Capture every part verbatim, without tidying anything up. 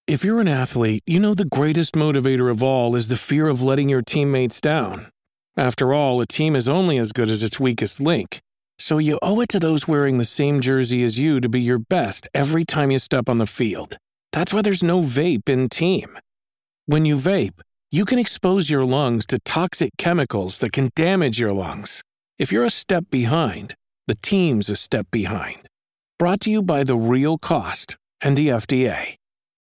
If you're an athlete, you know the greatest motivator of all is the fear of letting your teammates down. After all, a team is only as good as its weakest link. So you owe it to those wearing the same jersey as you to be your best every time you step on the field. That's why there's no vape in team. When you vape, you can expose your lungs to toxic chemicals that can damage your lungs. If you're a step behind, the team's a step behind. Brought to you by The Real Cost and the F D A.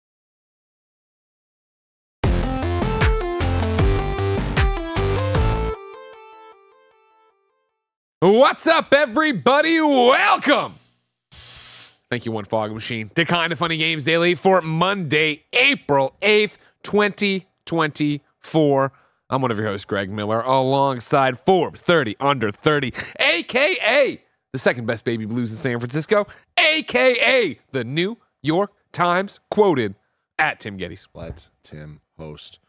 What's up, everybody? Welcome. Thank you, One Fog Machine, to Kind of Funny Games Daily for Monday, April eighth, twenty twenty-four. I'm one of your hosts, Greg Miller, alongside Forbes thirty under thirty, a k a the second best baby blues in San Francisco, a k a the New York Times quoted at Tim Geddes. Let Tim host.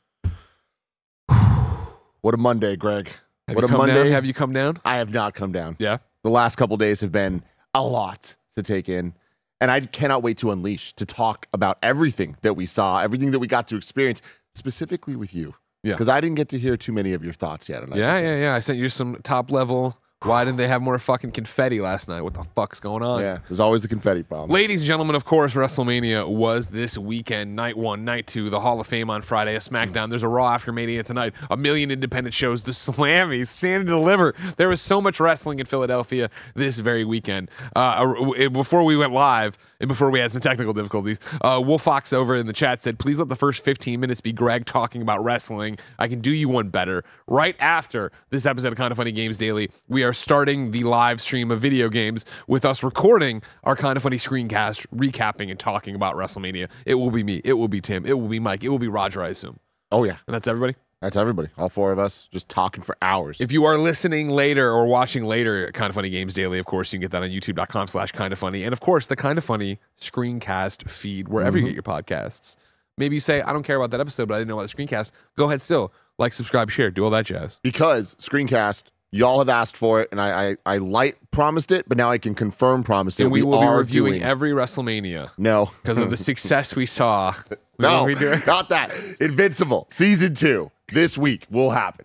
What a Monday, Greg. Have what you a come Monday. down? Have you come down? I have not come down. Yeah. The last couple days have been a lot to take in. And I cannot wait to unleash, to talk about everything that we saw, everything that we got to experience, specifically with you. Yeah. Because I didn't get to hear too many of your thoughts yet. And Yeah, I yeah, yeah. I sent you some top level. Why didn't they have more fucking confetti last night? What the fuck's going on? Yeah, there's always the confetti problem. Ladies and gentlemen, of course, WrestleMania was this weekend. Night one, night two, the Hall of Fame on Friday, a SmackDown. There's a Raw after Mania tonight, a million independent shows, the Slammies, Stand and Deliver. There was so much wrestling in Philadelphia this very weekend. Uh, before we went live, and before we had some technical difficulties, uh, Wolf Fox over in the chat said, please let the first fifteen minutes be Greg talking about wrestling. I can do you one better. Right after this episode of Kind of Funny Games Daily, we are starting the live stream of video games with us recording our Kind of Funny screencast, recapping and talking about WrestleMania. It will be me. It will be Tim. It will be Mike. It will be Roger, I assume. Oh, yeah. And that's everybody? That's everybody. All four of us just talking for hours. If you are listening later or watching later at Kind of Funny Games Daily, of course, you can get that on youtube.com slash kind of funny. And of course, the Kind of Funny screencast feed, wherever mm-hmm. you get your podcasts. Maybe you say, I don't care about that episode, but I didn't know about the screencast. Go ahead still. Like, subscribe, share, do all that jazz. Because screencast, y'all have asked for it, and I, I, I light promised it, but now I can confirm promise it. And we, we will are be reviewing doing... every WrestleMania. No. Because of the success we saw. We no, not that. Invincible, season two, this week will happen.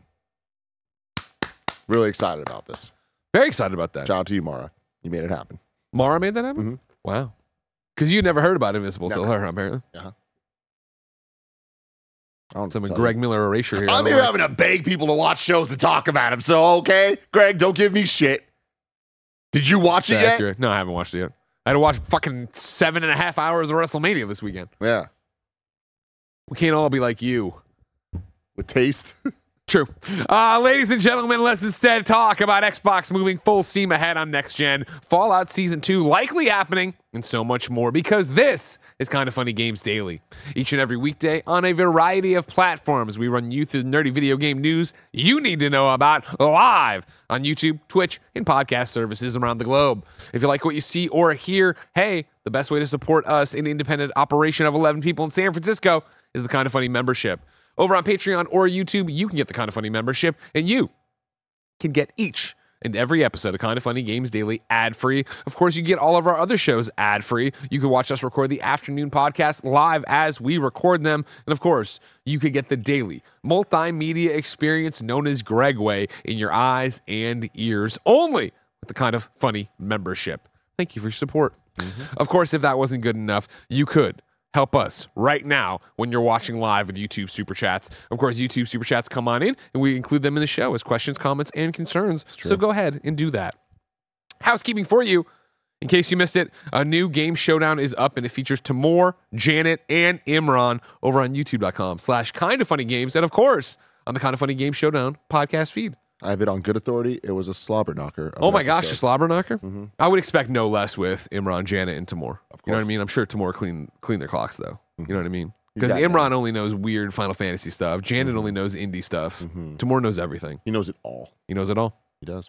Really excited about this. Very excited about that. Shout out to you, Mara. You made it happen. Mara made that happen? Mm-hmm. Wow. Because you never heard about Invincible Never. till her, apparently. Uh-huh. Some Greg Miller erasure here. I'm here having to beg people to watch shows and talk about them. So, okay, Greg, don't give me shit. Did you watch it yet? Accurate. No, I haven't watched it yet. I had to watch fucking seven and a half hours of WrestleMania this weekend. Yeah. We can't all be like you. With taste. True. Uh, ladies and gentlemen, let's instead talk about Xbox moving full steam ahead on next gen, Fallout Season two likely happening, and so much more, because this is Kind of Funny Games Daily. Each and every weekday on a variety of platforms, we run you through the nerdy video game news you need to know about live on YouTube, Twitch, and podcast services around the globe. If you like what you see or hear, hey, the best way to support us in independent operation of eleven people in San Francisco is the Kind of Funny membership. Over on Patreon or YouTube, you can get the Kind of Funny membership, and you can get each and every episode of Kind of Funny Games Daily ad-free. Of course, you get all of our other shows ad-free. You can watch us record the afternoon podcast live as we record them. And of course, you can get the daily multimedia experience known as Gregway in your eyes and ears only with the Kind of Funny membership. Thank you for your support. Mm-hmm. Of course, if that wasn't good enough, you could help us right now when you're watching live with YouTube Super Chats. Of course, YouTube Super Chats come on in, and we include them in the show as questions, comments, and concerns. So go ahead and do that. Housekeeping for you, in case you missed it, a new game showdown is up, and it features Tamor, Janet, and Imran over on youtube.com slash kind of funny games, and of course, on the Kind of Funny Game Showdown podcast feed. I have it on good authority. It was a slobber knocker. Oh my gosh, a slobber knocker? Mm-hmm. I would expect no less with Imran, Janet, and Tamor. Of course. You know what I mean? I'm sure Tamor clean clean their clocks though. Mm-hmm. You know what I mean? Because Exactly. Imran only knows weird Final Fantasy stuff. Janet Mm-hmm. only knows indie stuff. Mm-hmm. Tamor knows everything. He knows it all. He knows it all. He does.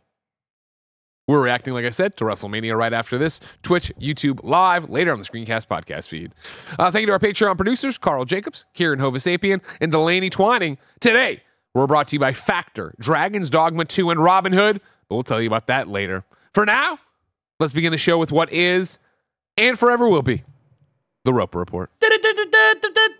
We're reacting, like I said, to WrestleMania right after this. Twitch, YouTube, live, later on the Screencast podcast feed. Uh, thank you to our Patreon producers, Carl Jacobs, Kieran Hovasapien, and Delaney Twining. Today, we're brought to you by Factor, Dragon's Dogma two, and Robinhood, but we'll tell you about that later. For now, let's begin the show with what is, and forever will be, the Roper Report.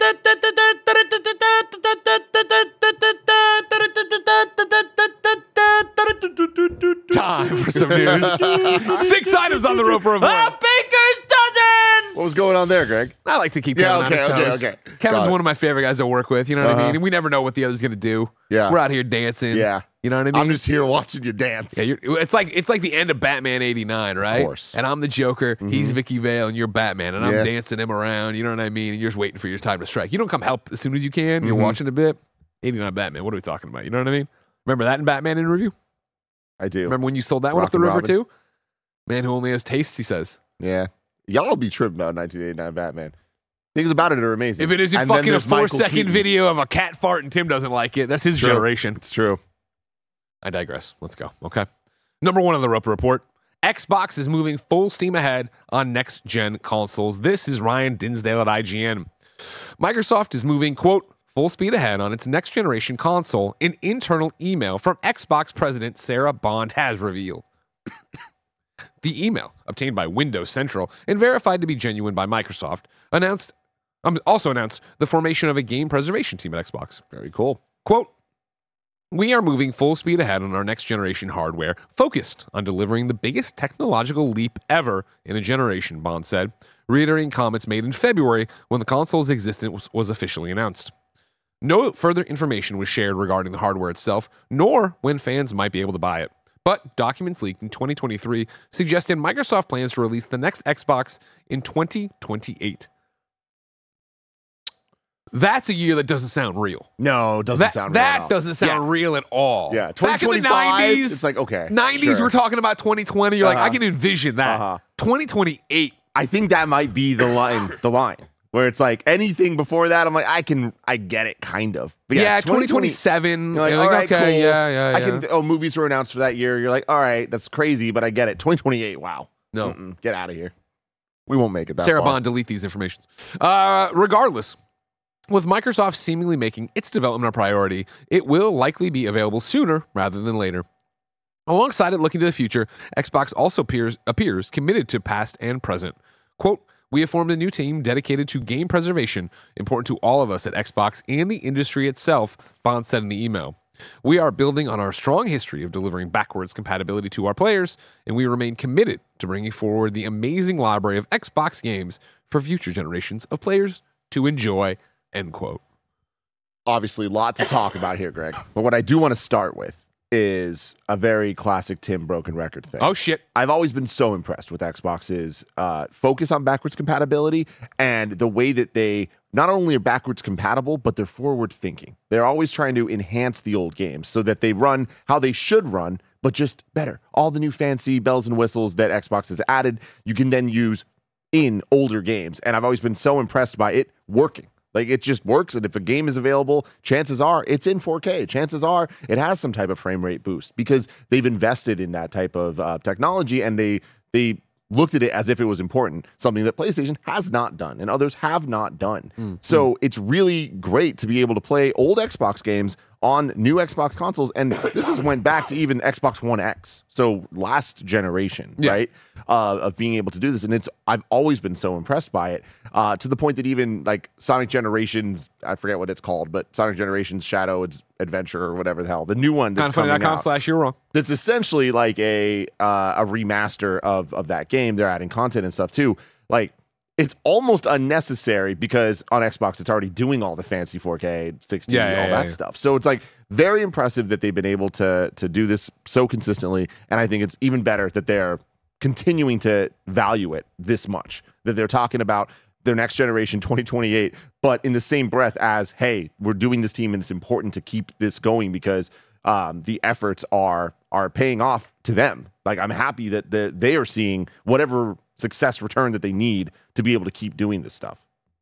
some news. Six items on the Roper Report. A baker's dozen! What was going on there, Greg? I like to keep Yeah, Kevin okay, on his okay, toes. okay. Kevin's Got it. one of my favorite guys to work with. You know what I Uh-huh. mean? And we never know what the other's going to do. Yeah. We're out here dancing. Yeah. You know what I mean? I'm just here watching you dance. Yeah, you're, it's like it's like the end of Batman eighty-nine, right? course. And I'm the Joker, he's Vicky Vale, and you're Batman, and I'm Yeah. dancing him around. You know what I mean? And you're just waiting for your time to strike. You don't come help as soon as you can. You're watching a bit. eighty-nine Batman. What are we talking about? You know what I mean? Remember that in Batman in Review? I do. Remember when you sold that one up the Rockin' river Robin. too? Man who only has tastes, he says. Yeah. Y'all be tripping about nineteen eighty-nine Batman. Things about it are amazing. If it isn't And then fucking a there's Michael four second Keaton. video of a cat fart and Tim doesn't like it, that's his True. generation. It's true. I digress. Let's go. Okay. Number one on the Roper Report. Xbox is moving full steam ahead on next-gen consoles. This is Ryan Dinsdale at I G N. Microsoft is moving, quote, full speed ahead on its next-generation console, an internal email from Xbox President Sarah Bond has revealed. The email, obtained by Windows Central and verified to be genuine by Microsoft, announced um, also announced the formation of a game preservation team at Xbox. Very cool. Quote, we are moving full speed ahead on our next generation hardware, focused on delivering the biggest technological leap ever in a generation, Bond said, reiterating comments made in February when the console's existence was, was officially announced. No further information was shared regarding the hardware itself, nor when fans might be able to buy it. But documents leaked in twenty twenty-three suggested Microsoft plans to release the next Xbox in twenty twenty-eight. That's a year that doesn't sound real. No, it doesn't That, sound that real at all. doesn't sound Yeah. real at all. Yeah, Back in the twenty twenty-five, nineties, it's like, okay, nineties, sure. we're talking about twenty twenty. You're like, I Uh-huh. can envision that. Uh-huh. twenty twenty-eight. I think that might be the line, the line where it's like anything before that, I'm like, I can, I get it, kind of. But Yeah, twenty twenty, twenty twenty-seven. you're like, You're all like, right, okay, cool. yeah, yeah, yeah. I can. Oh, movies were announced for that year. You're like, all right, that's crazy, but I get it. twenty twenty-eight, wow. No. Mm-mm, get out of here. We won't make it that Sarah far. Bond, delete these informations. Uh, regardless, with Microsoft seemingly making its development a priority, it will likely be available sooner rather than later. Alongside it looking to the future, Xbox also appears, appears committed to past and present. Quote, we have formed a new team dedicated to game preservation, important to all of us at Xbox and the industry itself, Bond said in the email. We are building on our strong history of delivering backwards compatibility to our players, and we remain committed to bringing forward the amazing library of Xbox games for future generations of players to enjoy, end quote. Obviously, a lot to talk about here, Greg. But what I do want to start with is a very classic Tim broken record thing. Oh, shit. I've always been so impressed with Xbox's uh, focus on backwards compatibility and the way that they not only are backwards compatible, but they're forward thinking. They're always trying to enhance the old games so that they run how they should run, but just better. All the new fancy bells and whistles that Xbox has added, you can then use in older games. And I've always been so impressed by it working. Like, it just works, and if a game is available, chances are it's in four K. Chances are it has some type of frame rate boost because they've invested in that type of uh, technology, and they they looked at it as if it was important, something that PlayStation has not done and others have not done. Mm-hmm. So it's really great to be able to play old Xbox games on new Xbox consoles, and this has went back to even Xbox One X, so last generation, Yeah. right? Uh, of being able to do this, and it's I've always been so impressed by it, uh, to the point that even like Sonic Generations, I forget what it's called, but Sonic Generations Shadow Adventure or whatever the hell, the new one that's coming Kindoffunny.com out, slash you're wrong. that's essentially like a uh, a remaster of of that game. They're adding content and stuff too. Like, it's almost unnecessary because on Xbox it's already doing all the fancy four K, sixty, Yeah, yeah, all yeah, that yeah. stuff. So it's like very impressive that they've been able to to do this so consistently, and I think it's even better that they're continuing to value it this much. That they're talking about their next generation twenty twenty-eight, but in the same breath as, hey, we're doing this team and it's important to keep this going because um, the efforts are are paying off to them. Like, I'm happy that the, they are seeing whatever success return that they need to be able to keep doing this stuff.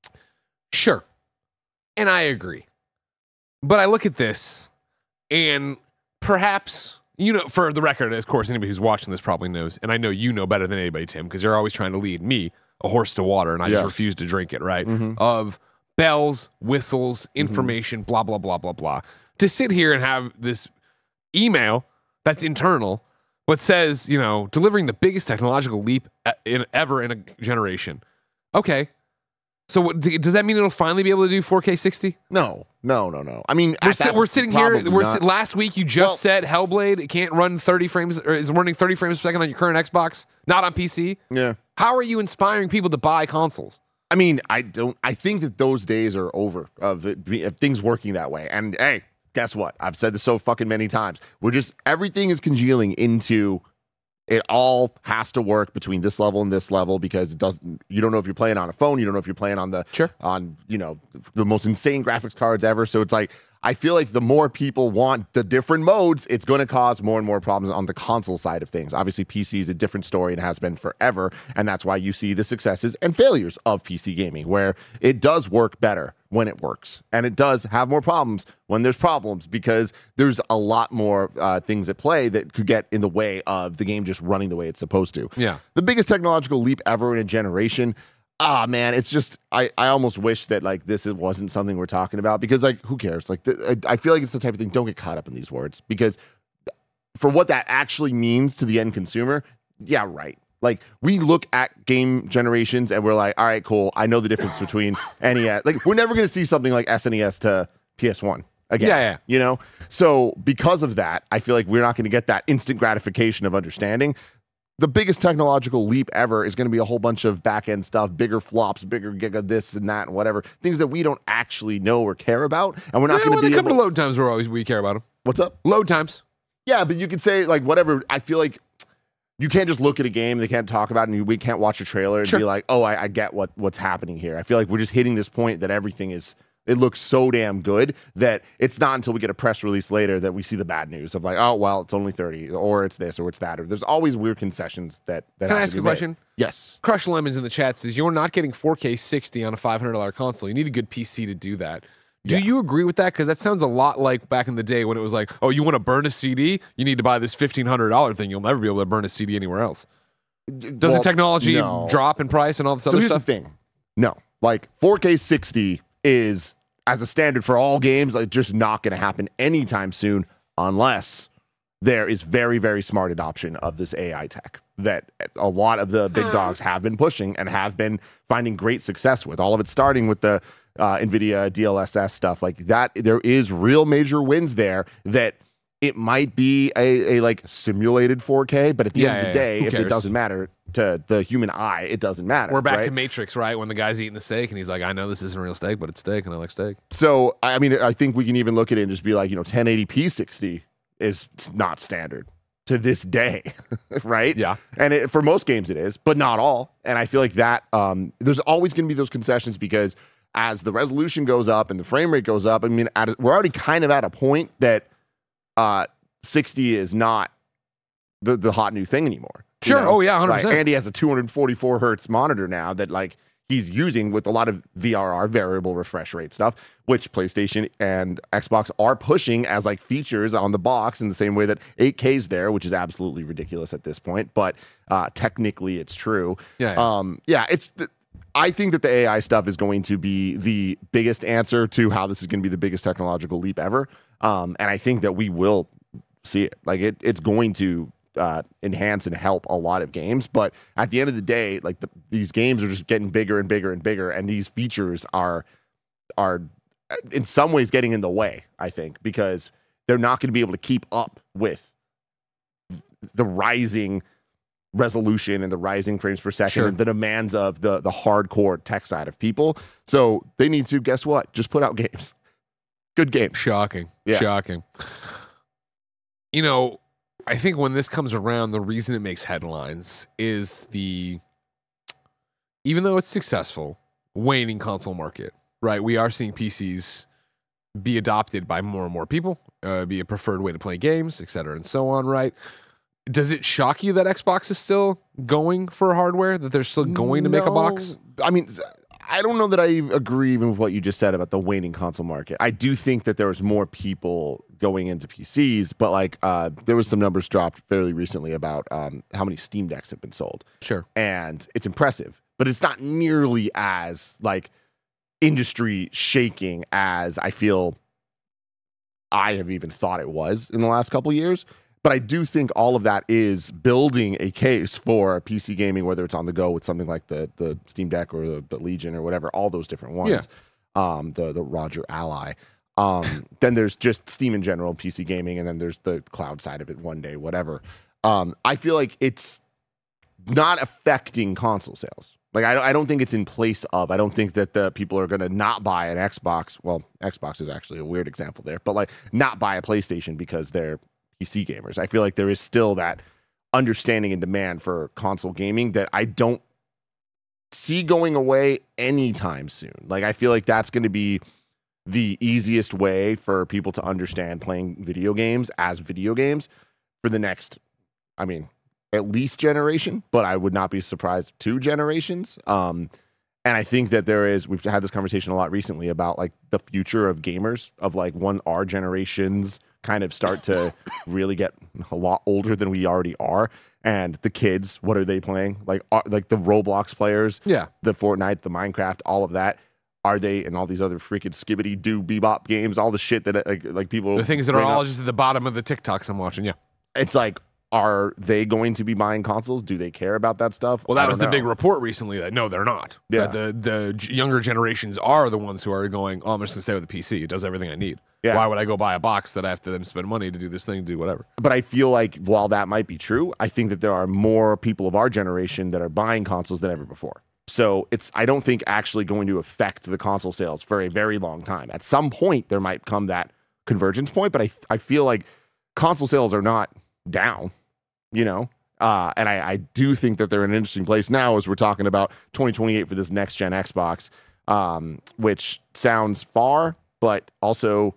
Sure. And I agree. But I look at this and perhaps, you know, for the record, of course, anybody who's watching this probably knows, and I know you know better than anybody, Tim, because you're always trying to lead me, a horse to water, and I just Yes. refuse to drink it, right? Mhm. Of bells, whistles, information, blah, blah, blah, blah, blah. To sit here and have this email that's internal, but says, you know, delivering the biggest technological leap e- in, ever in a generation. Okay. So what, d- does that mean it'll finally be able to do four K sixty? No, no, no, no. I mean, We're, at si- that- we're sitting here. probably We're not. si- last week you just Well- said Hellblade it can't run thirty frames or is running thirty frames per second on your current Xbox, not on P C. Yeah. How are you inspiring people to buy consoles? I mean, I don't. I think that those days are over of, it, be- of things working that way. And hey, guess what? I've said this so fucking many times. We're just everything is congealing into. It all has to work between this level and this level because it doesn't. You don't know if you're playing on a phone. You don't know if you're playing on the Sure. on you know the most insane graphics cards ever. So it's like I feel like the more people want the different modes, it's going to cause more and more problems on the console side of things. Obviously, P C is a different story and has been forever, and that's why you see the successes and failures of P C gaming, where it does work better when it works, and it does have more problems when there's problems because there's a lot more uh, things at play that could get in the way of the game just running the way it's supposed to. Yeah. The biggest technological leap ever in a generation. Ah, man, it's just I, I almost wish that like this it wasn't something we're talking about because like who cares? Like the, I, I feel like it's the type of thing. Don't get caught up in these words because for what that actually means to the end consumer, yeah, right. Like we look at game generations and we're like, all right, cool. I know the difference between N E S. Like we're never going to see something like S N E S to P S one again. Yeah, yeah. You know. So because of that, I feel like we're not going to get that instant gratification of understanding. The biggest technological leap ever is going to be a whole bunch of back end stuff, bigger flops, bigger gig of this and that and whatever, things that we don't actually know or care about, and we're not Yeah, going when to they be come able. to load times, we're always we care about them. What's up? Load times. Yeah, but you could say like whatever. I feel like you can't just look at a game, they can't talk about it, and we can't watch a trailer and Sure. be like, oh, I, I get what what's happening here. I feel like we're just hitting this point that everything is. It looks so damn good that it's not until we get a press release later that we see the bad news of like, oh, well, it's only thirty, or it's this, or it's that, or there's always weird concessions that. that Can I have ask to a be made. question? Yes. Crush Lemons in the chat says you're not getting four K sixty on a five hundred dollars console. You need a good P C to do that. Do Yeah. you agree with that? Because that sounds a lot like back in the day when it was like, oh, you want to burn a C D? You need to buy this fifteen hundred dollars thing. You'll never be able to burn a C D anywhere else. Does Well, the technology no. drop in price and all this So other here's stuff? the thing. No, like four K sixty is as a standard for all games, like just not going to happen anytime soon unless there is very, very smart adoption of this A I tech that a lot of the big dogs have been pushing and have been finding great success with. All of it starting with the uh, NVIDIA D L S S stuff like that. There is real major wins there that it might be a, a like simulated four K, but at the Yeah, end of yeah, the yeah. day, Who if cares? it doesn't matter to the human eye, it doesn't matter. We're back right? to Matrix, right? When the guy's eating the steak and he's like, I know this isn't real steak, but it's steak and I like steak. So, I mean, I think we can even look at it and just be like, you know, ten eighty p sixty is not standard to this day, right? Yeah. And it, for most games it is, but not all. And I feel like that um, there's always going to be those concessions because as the resolution goes up and the frame rate goes up, I mean, at a, we're already kind of at a point that uh, sixty is not the, the hot new thing anymore. you Sure. know? Oh, yeah, one hundred percent. Like, Andy has a two hundred forty-four hertz monitor now that like he's using with a lot of V R R, variable refresh rate stuff, which PlayStation and Xbox are pushing as like features on the box in the same way that eight K is there, which is absolutely ridiculous at this point. But uh, technically it's true. Yeah, yeah. Um, yeah, it's the, I think that the A I stuff is going to be the biggest answer to how this is going to be the biggest technological leap ever. Um, and I think that we will see it. Like it, it's going to uh, enhance and help a lot of games. But at the end of the day, like the, these games are just getting bigger and bigger and bigger, and these features are are in some ways getting in the way. I think because they're not going to be able to keep up with the rising resolution and the rising frames per second Sure. and the demands of the the hardcore tech side of people. So they need to, guess what? Just put out games. Good games. Shocking. Yeah. Shocking. You know, I think when this comes around, the reason it makes headlines is the, even though it's successful, waning console market, right? We are seeing P Cs be adopted by more and more people, uh, be a preferred way to play games, et cetera, and so on, right? Does it shock you that Xbox is still going for hardware, that they're still going to make a box? No. I mean, I don't know that I agree even with what you just said about the waning console market. I do think that there was more people going into P Cs, but like uh, there was some numbers dropped fairly recently about um, how many Steam Decks have been sold. Sure. And it's impressive, but it's not nearly as like industry shaking as I feel I have even thought it was in the last couple of years. But I do think all of that is building a case for P C gaming, whether it's on the go with something like the the Steam Deck or the, the Legion or whatever, all those different ones. Yeah. Um, the the Roger Ally. Um, then there's just Steam in general, P C gaming, and then there's the cloud side of it one day, whatever. Um, I feel like it's not affecting console sales. Like I, I don't think it's in place of. I don't think that the people are going to not buy an Xbox. Well, Xbox is actually a weird example there, but like not buy a PlayStation because they're P C gamers. I feel like there is still that understanding and demand for console gaming that I don't see going away anytime soon. Like I feel like that's going to be the easiest way for people to understand playing video games as video games for the next, I mean, at least generation, but I would not be surprised two generations. Um, and I think that there is, we've had this conversation a lot recently about like the future of gamers, of like when our generations kind of start to really get a lot older than we already are. And the kids, what are they playing? Like, are, like the Roblox players, yeah, the Fortnite, the Minecraft, all of that. Are they, and all these other freaking skibbity doo bebop games, all the shit that like, like people, the things that are all up. Just at the bottom of the TikToks I'm watching. Yeah, it's like, are they going to be buying consoles? Do they care about that stuff? Well, that was the know. big report recently that no, they're not. Yeah, that the the younger generations are the ones who are going, oh, I'm just gonna stay with the P C. It does everything I need. Yeah. Why would I go buy a box that I have to then spend money to do this thing, do whatever? But I feel like while that might be true, I think that there are more people of our generation that are buying consoles than ever before. So it's, I don't think actually going to affect the console sales for a very long time. At some point, there might come that convergence point, but I I feel like console sales are not down, you know? Uh, and I, I do think that they're in an interesting place now as we're talking about twenty twenty-eight for this next gen Xbox, um, which sounds far, but also,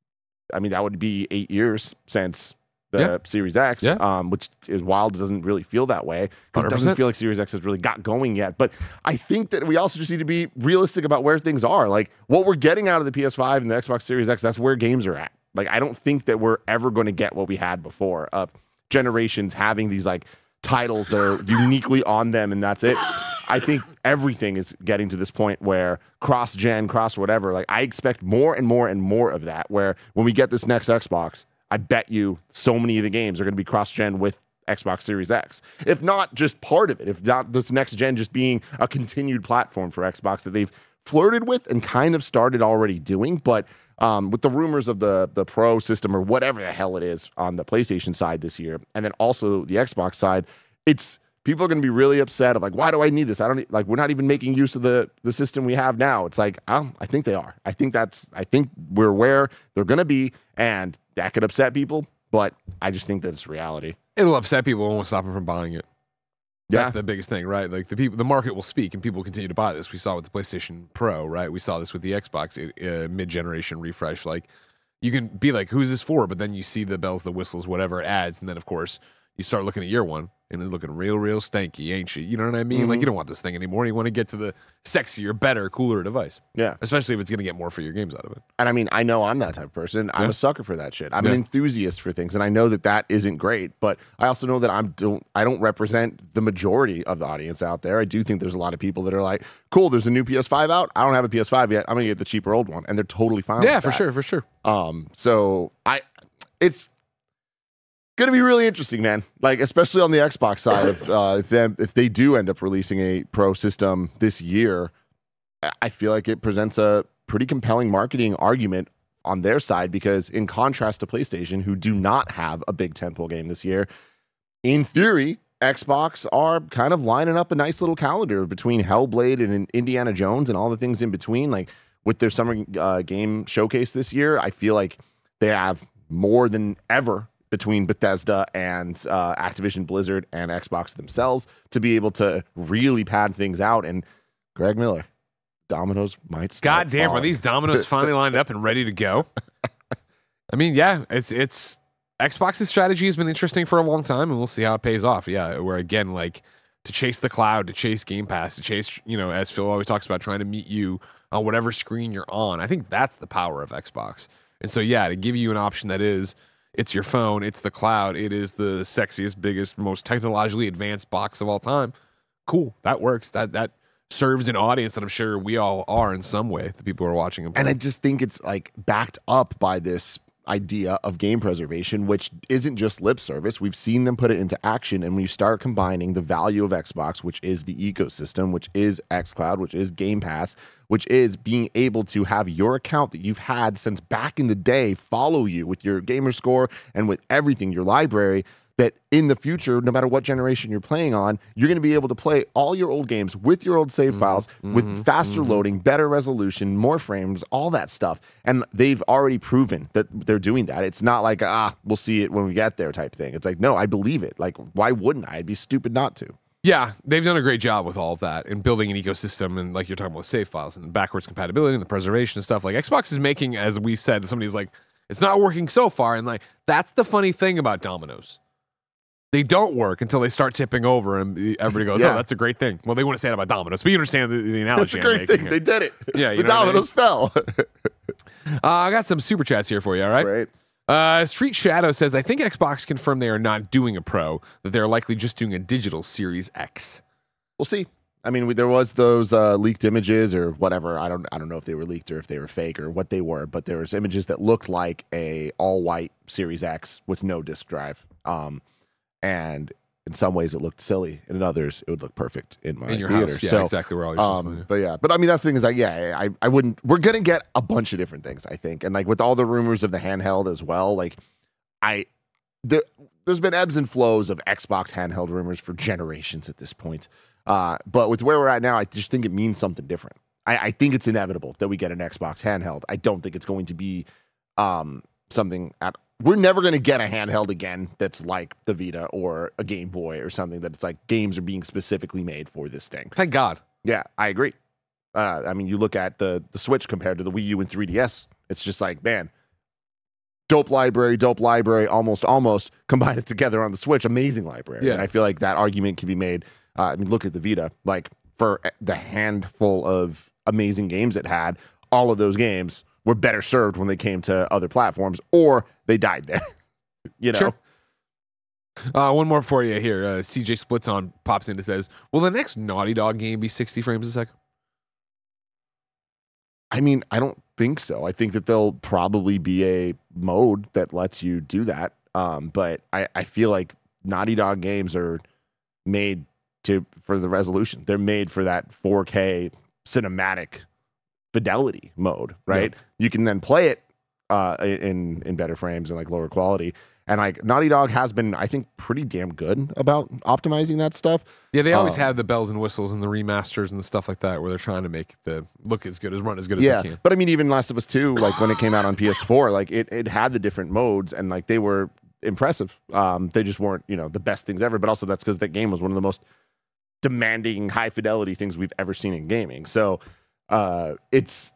I mean, that would be eight years since the yeah. Series X, yeah. um, which is wild. It doesn't really feel that way because it doesn't feel like Series X has really got going yet. But I think that we also just need to be realistic about where things are. Like what we're getting out of the P S five and the Xbox Series X, that's where games are at. Like I don't think that we're ever going to get what we had before of generations having these like titles that are uniquely on them and that's it. I think everything is getting to this point where cross-gen, cross whatever, like I expect more and more and more of that, where when we get this next Xbox, I bet you so many of the games are going to be cross-gen with Xbox Series X. If not just part of it, if not this next gen just being a continued platform for Xbox that they've flirted with and kind of started already doing, but um, with the rumors of the the Pro system or whatever the hell it is on the PlayStation side this year, and then also the Xbox side, it's people are going to be really upset of like, why do I need this? I don't need, like, we're not even making use of the the system we have now. It's like, oh, I think they are. I think that's, I think we're where they're going to be, and that could upset people, but I just think that it's reality. It'll upset people and won't stop them from buying it. Yeah. That's the biggest thing, right? Like the people, the market will speak, and people will continue to buy this. We saw it with the PlayStation Pro, right? We saw this with the Xbox uh, mid-generation refresh. Like, you can be like, "Who's this for?" But then you see the bells, the whistles, whatever it adds, and then of course you start looking at year one, and it's looking real, real stanky, ain't you? You know what I mean? Mm-hmm. Like, you don't want this thing anymore. You want to get to the sexier, better, cooler device. Yeah. Especially if it's going to get more for your games out of it. And I mean, I know I'm that type of person. I'm yeah. a sucker for that shit. I'm yeah. an enthusiast for things, and I know that that isn't great, but I also know that I'm don't I don't represent the majority of the audience out there. I do think there's a lot of people that are like, cool, there's a new P S five out. I don't have a P S five yet. I'm going to get the cheaper old one, and they're totally fine Yeah, with for that. sure, for sure. Um, so I, it's going to be really interesting, man. Like, especially on the Xbox side, if uh, if them if they do end up releasing a Pro system this year, I feel like it presents a pretty compelling marketing argument on their side, because in contrast to PlayStation, who do not have a big tentpole game this year, in theory, Xbox are kind of lining up a nice little calendar between Hellblade and Indiana Jones and all the things in between. Like with their summer uh, game showcase this year, I feel like they have more than ever between Bethesda and uh, Activision Blizzard and Xbox themselves to be able to really pad things out. And Greg Miller, dominoes might start God damn, falling. are these dominoes finally lined up and ready to go? I mean, yeah, it's it's Xbox's strategy has been interesting for a long time, and we'll see how it pays off. Yeah, where again, like to chase the cloud, to chase Game Pass, to chase, you know, as Phil always talks about, trying to meet you on whatever screen you're on. I think that's the power of Xbox. And so, yeah, to give you an option that is, it's your phone, it's the cloud, it is the sexiest, biggest, most technologically advanced box of all time. Cool, that works. That that serves an audience that I'm sure we all are in some way, the people who are watching them. And I just think it's like backed up by this idea of game preservation, which isn't just lip service. We've seen them put it into action, and when you start combining the value of Xbox, which is the ecosystem, which is xCloud, which is Game Pass, which is being able to have your account that you've had since back in the day follow you with your gamer score and with everything, your library, that in the future, no matter what generation you're playing on, you're going to be able to play all your old games with your old save mm-hmm, files, mm-hmm, with faster mm-hmm. loading, better resolution, more frames, all that stuff. And they've already proven that they're doing that. It's not like, ah, we'll see it when we get there type thing. It's like, no, I believe it. Like, why wouldn't I? I'd be stupid not to. Yeah, they've done a great job with all of that and building an ecosystem, and like you're talking about save files and backwards compatibility and the preservation and stuff. Like Xbox is making, as we said, somebody's like, it's not working so far. And like, that's the funny thing about Domino's. They don't work until they start tipping over, and everybody goes, yeah. "Oh, that's a great thing." Well, they wouldn't say that about Domino's, but you understand the, the analogy. That's a great thing. Here. They did it. Yeah, you the know Domino's I mean? fell. uh, I got some super chats here for you. All right. Right. Uh, Street Shadow says, "I think Xbox confirmed they are not doing a Pro; that they're likely just doing a digital Series X." We'll see. I mean, we, there was those uh, leaked images or whatever. I don't. I don't know if they were leaked or if they were fake or what they were, but there was images that looked like a all white Series X with no disk drive. Um, and in some ways, it looked silly, and in others, it would look perfect in my in your theater. house. Yeah, so, exactly where all your um, stuff. But yeah, but I mean, that's the thing is like, yeah, I, I wouldn't. We're gonna get a bunch of different things, I think, and like with all the rumors of the handheld as well. Like, I there, there's been ebbs and flows of Xbox handheld rumors for generations at this point. Uh, but with where we're at now, I just think it means something different. I, I think it's inevitable that we get an Xbox handheld. I don't think it's going to be um, something at. We're never going to get a handheld again that's like the Vita or a Game Boy or something that it's like games are being specifically made for this thing. Thank God. Yeah, I agree. Uh, I mean, you look at the the Switch compared to the Wii U and three D S. It's just like, man, dope library, dope library, almost, almost combine it together on the Switch. Amazing library. Yeah. And I feel like that argument can be made. Uh, I mean, look at the Vita. Like, for the handful of amazing games it had, all of those games were better served when they came to other platforms, or they died there. you know? Sure. Uh, one more for you here. Uh, C J Splits on pops in and says, will the next Naughty Dog game be sixty frames a second? I mean, I don't think so. I think that there'll probably be a mode that lets you do that. Um, but I, I feel like Naughty Dog games are made to for the resolution. They're made for that four K cinematic fidelity mode, right? Yeah. You can then play it uh, in in better frames and like lower quality. And like Naughty Dog has been, I think, pretty damn good about optimizing that stuff. Yeah, they always um, have the bells and whistles and the remasters and the stuff like that, where they're trying to make the look as good as run as good as yeah, they can. But I mean, even Last of Us two, like when it came out on P S four, like it it had the different modes and like they were impressive. Um, they just weren't, you know, the best things ever. But also that's because that game was one of the most demanding high fidelity things we've ever seen in gaming. So uh, it's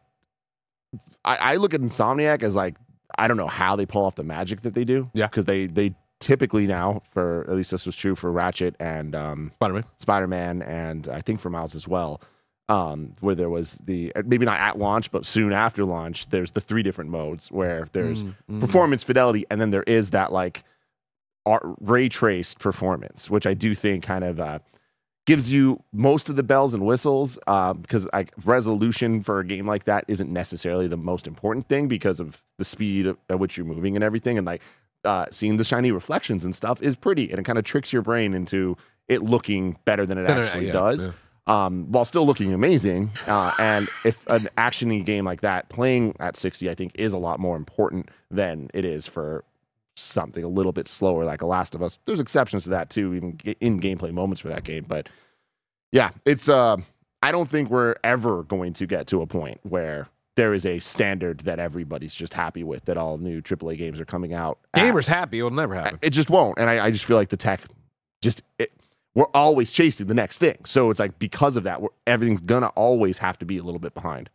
I, I look at Insomniac as like, I don't know how they pull off the magic that they do. Yeah. Because they, they typically now, for at least this was true for Ratchet and um, Spider-Man. Spider-Man, and I think for Miles as well, um, where there was the, maybe not at launch, but soon after launch, there's the three different modes where there's mm, mm. performance fidelity, and then there is that like art, ray traced performance, which I do think kind of uh, gives you most of the bells and whistles, um, because like resolution for a game like that isn't necessarily the most important thing because of the speed at which you're moving and everything. And like uh, seeing the shiny reflections and stuff is pretty, and it kind of tricks your brain into it looking better than it actually yeah, does, yeah. Um, while still looking amazing. Uh, and if an action-y game like that playing at sixty, I think is a lot more important than it is for something a little bit slower like a Last of Us. There's exceptions to that too, even in gameplay moments for that game. But yeah, it's uh I don't think we're ever going to get to a point where there is a standard that everybody's just happy with, that all new triple A games are coming out at. Gamers happy, it'll never happen. It just won't. And I, I just feel like the tech just it, we're always chasing the next thing. So it's like because of that, we're, everything's gonna always have to be a little bit behind.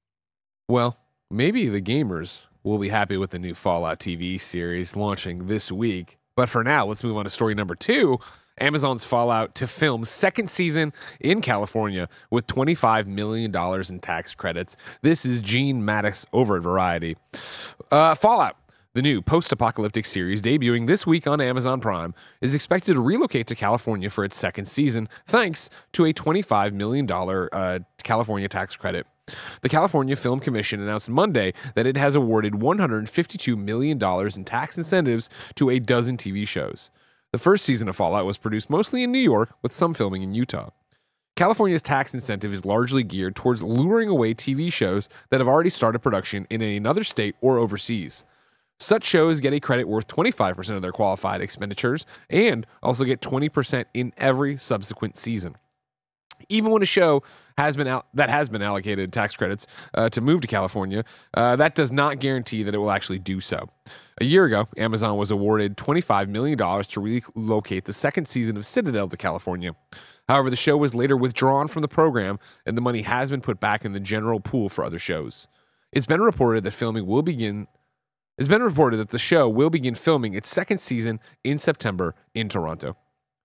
Well, maybe the gamers will be happy with the new Fallout T V series launching this week. But for now, let's move on to story number two. Amazon's Fallout to film second season in California with twenty-five million dollars in tax credits. This is Gene Maddox over at Variety. Uh, Fallout, the new post-apocalyptic series debuting this week on Amazon Prime, is expected to relocate to California for its second season, thanks to a twenty-five million dollars uh, California tax credit. The California Film Commission announced Monday that it has awarded one hundred fifty-two million dollars in tax incentives to a dozen T V shows. The first season of Fallout was produced mostly in New York, with some filming in Utah. California's tax incentive is largely geared towards luring away T V shows that have already started production in another state or overseas. Such shows get a credit worth twenty-five percent of their qualified expenditures and also get twenty percent in every subsequent season. Even when a show has been out that has been allocated tax credits uh, to move to California, uh, that does not guarantee that it will actually do so. A year ago, Amazon was awarded twenty-five million dollars to relocate the second season of Citadel to California. However, the show was later withdrawn from the program, and the money has been put back in the general pool for other shows. It's been reported that filming will begin. It's been reported that the show will begin filming its second season in September in Toronto.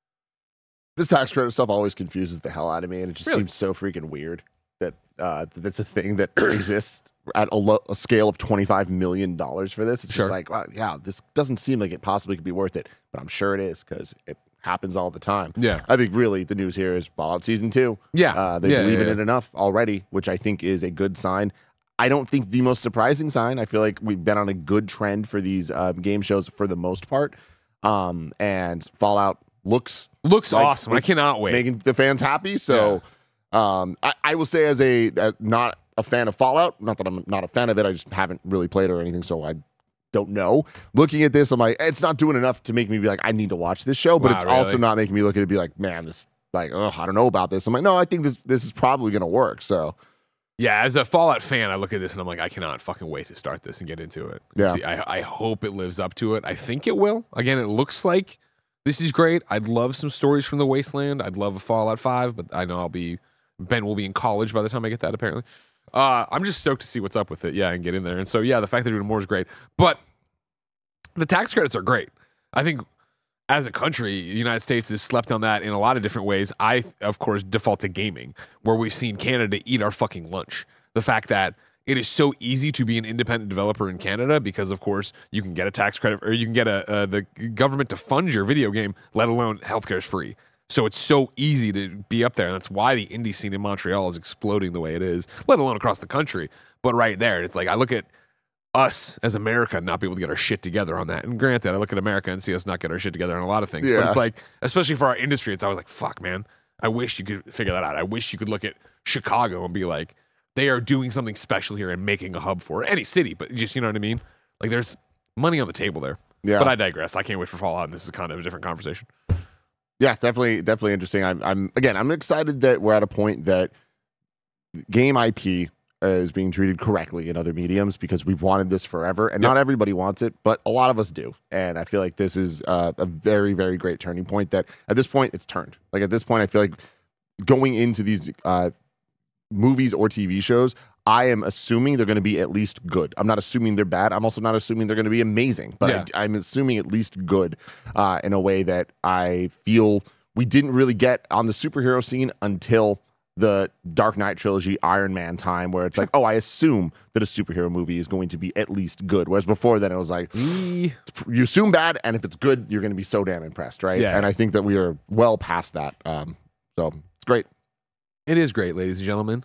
This tax credit stuff always confuses the hell out of me, and it just Really? seems so freaking weird that uh, that's a thing that exists at a, lo- a scale of twenty-five million dollars for this. It's Sure. just like, well, yeah, this doesn't seem like it possibly could be worth it, but I'm sure it is because it happens all the time. Yeah. I think really the news here is Fallout Season two. Yeah. Uh, they Yeah, believe yeah, in yeah. it enough already, which I think is a good sign. I don't think the most surprising sign. I feel like we've been on a good trend for these uh, game shows for the most part. Um, and Fallout looks Looks like awesome. I it's cannot wait. making the fans happy. So um, I, I will say as a uh, not a fan of Fallout, not that I'm not a fan of it, I just haven't really played or anything, so I don't know. Looking at this, I'm like, it's not doing enough to make me be like, I need to watch this show, but Wow, it's really? also not making me look at it and be like, man, this like, oh, I don't know about this. I'm like, no, I think this this is probably gonna work. So Yeah, as a Fallout fan, I look at this and I'm like, I cannot fucking wait to start this and get into it. Yeah. See, I, I hope it lives up to it. I think it will. Again, it looks like this is great. I'd love some stories from the Wasteland. I'd love a Fallout five, but I know I'll be Ben will be in college by the time I get that, apparently. Uh, I'm just stoked to see what's up with it, yeah, and get in there. And so, yeah, the fact they're doing more is great. But the tax credits are great. I think as a country, the United States has slept on that in a lot of different ways. I, of course, default to gaming, where we've seen Canada eat our fucking lunch. The fact that it is so easy to be an independent developer in Canada because, of course, you can get a tax credit or you can get a uh, the government to fund your video game, let alone healthcare is free. So it's so easy to be up there. And that's why the indie scene in Montreal is exploding the way it is, let alone across the country. But right there, it's like I look at us as America not be able to get our shit together on that. And granted, I look at America and see us not get our shit together on a lot of things. But Yeah. it's like, especially for our industry, it's always like, fuck, man. I wish you could figure that out. I wish you could look at Chicago and be like, they are doing something special here and making a hub for it. Any city, but just, you know what I mean? Like there's money on the table there. yeah, But I digress. I can't wait for Fallout, and this is kind of a different conversation. yeah, definitely, definitely interesting. I'm, I'm again, I'm excited that we're at a point that game I P is being treated correctly in other mediums because we've wanted this forever, and Yep. not everybody wants it, but a lot of us do. And I feel like this is uh, a very, very great turning point. That at this point, it's turned. Like at this point, I feel like going into these uh, movies or T V shows, I am assuming they're going to be at least good. I'm not assuming they're bad. I'm also not assuming they're going to be amazing, but Yeah. I, I'm assuming at least good uh, in a way that I feel we didn't really get on the superhero scene until the Dark Knight trilogy, Iron Man time, where it's like, oh, I assume that a superhero movie is going to be at least good. Whereas before then it was like, E- you assume bad, and if it's good, you're going to be so damn impressed, right? Yeah. And I think that we are well past that. Um, so it's great. It is great, ladies and gentlemen.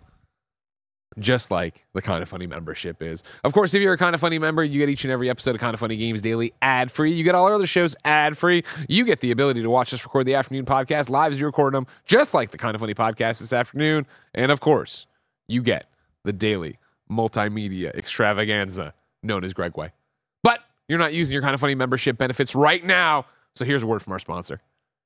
Just like the Kind of Funny membership is. Of course, if you're a Kind of Funny member, you get each and every episode of Kind of Funny Games Daily ad-free. You get all our other shows ad-free. You get the ability to watch us record the afternoon podcast live as you record them, just like the Kind of Funny podcast this afternoon. And of course, you get the daily multimedia extravaganza known as Gregway. But you're not using your Kind of Funny membership benefits right now. So here's a word from our sponsor.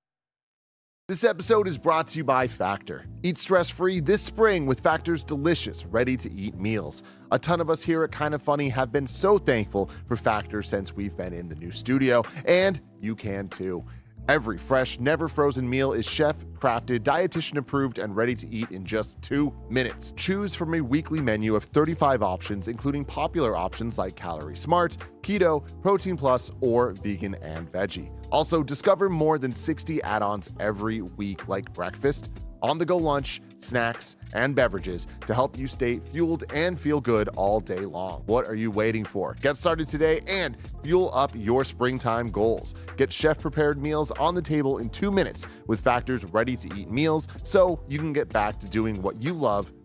This episode is brought to you by Factor. Eat stress-free this spring with Factor's delicious, ready-to-eat meals. A ton of us here at Kind of Funny have been so thankful for Factor since we've been in the new studio, and you can too. Every fresh, never frozen meal is chef-crafted, dietitian-approved, and ready to eat in just two minutes. Choose from a weekly menu of thirty-five options, including popular options like Calorie Smart, Keto, Protein Plus, or Vegan and Veggie. Also, discover more than sixty add-ons every week like breakfast, on-the-go lunch, snacks, and beverages to help you stay fueled and feel good all day long. What are you waiting for? Get started today and fuel up your springtime goals. Get chef-prepared meals on the table in two minutes with Factor's ready-to-eat meals so you can get back to doing what you love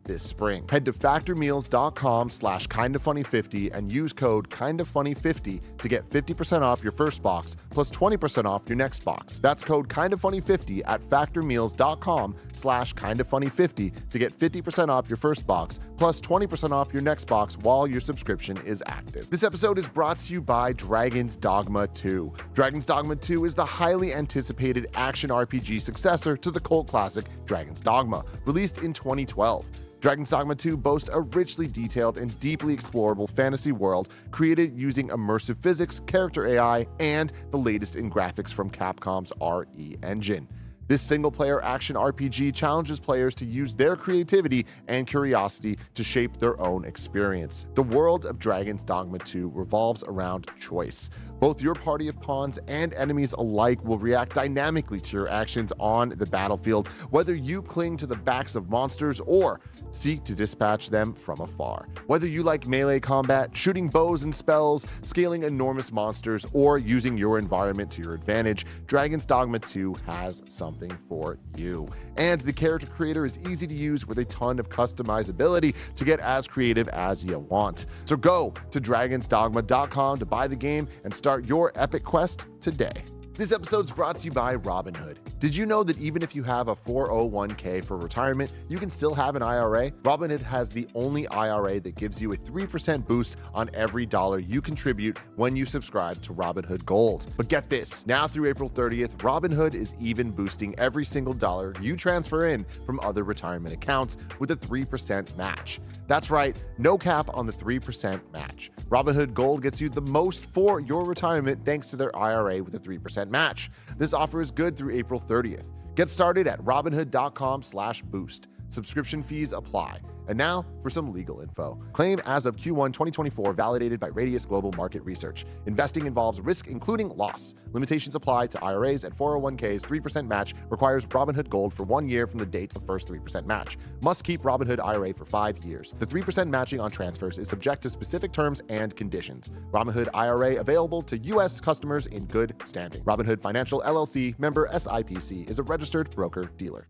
this spring. Head to factormeals.com slash kindafunny50 and use code kindafunny50 to get fifty percent off your first box plus twenty percent off your next box. That's code kindafunny50 at factormeals.com slash kindafunny50 to get fifty percent off your first box plus twenty percent off your next box while your subscription is active. This episode is brought to you by Dragon's Dogma two. Dragon's Dogma two is the highly anticipated action R P G successor to the cult classic Dragon's Dogma, released in twenty twelve. Dragon's Dogma two boasts a richly detailed and deeply explorable fantasy world created using immersive physics, character A I, and the latest in graphics from Capcom's R E engine. This single-player action R P G challenges players to use their creativity and curiosity to shape their own experience. The world of Dragon's Dogma two revolves around choice. Both your party of pawns and enemies alike will react dynamically to your actions on the battlefield, whether you cling to the backs of monsters or seek to dispatch them from afar. Whether you like melee combat, shooting bows and spells, scaling enormous monsters, or using your environment to your advantage, Dragon's Dogma two has something for you. And the character creator is easy to use with a ton of customizability to get as creative as you want. So go to dragons dogma dot com to buy the game and start your epic quest today. This episode's brought to you by Robinhood. Did you know that even if you have a four oh one k for retirement, you can still have an I R A? Robinhood has the only I R A that gives you a three percent boost on every dollar you contribute when you subscribe to Robinhood Gold. But get this, now through April thirtieth, Robinhood is even boosting every single dollar you transfer in from other retirement accounts with a three percent match. That's right, no cap on the three percent match. Robinhood Gold gets you the most for your retirement thanks to their I R A with a three percent match. This offer is good through April thirtieth. Get started at robinhood.com slash boost. Subscription fees apply. And now for some legal info. Claim as of Q one twenty twenty-four, validated by Radius Global Market Research. Investing involves risk, including loss. Limitations apply to I R As and four oh one k's. three percent match requires Robinhood Gold for one year from the date of first three percent match. Must keep Robinhood I R A for five years. The three percent matching on transfers is subject to specific terms and conditions. Robinhood I R A available to U S customers in good standing. Robinhood Financial L L C, member S I P C, is a registered broker-dealer.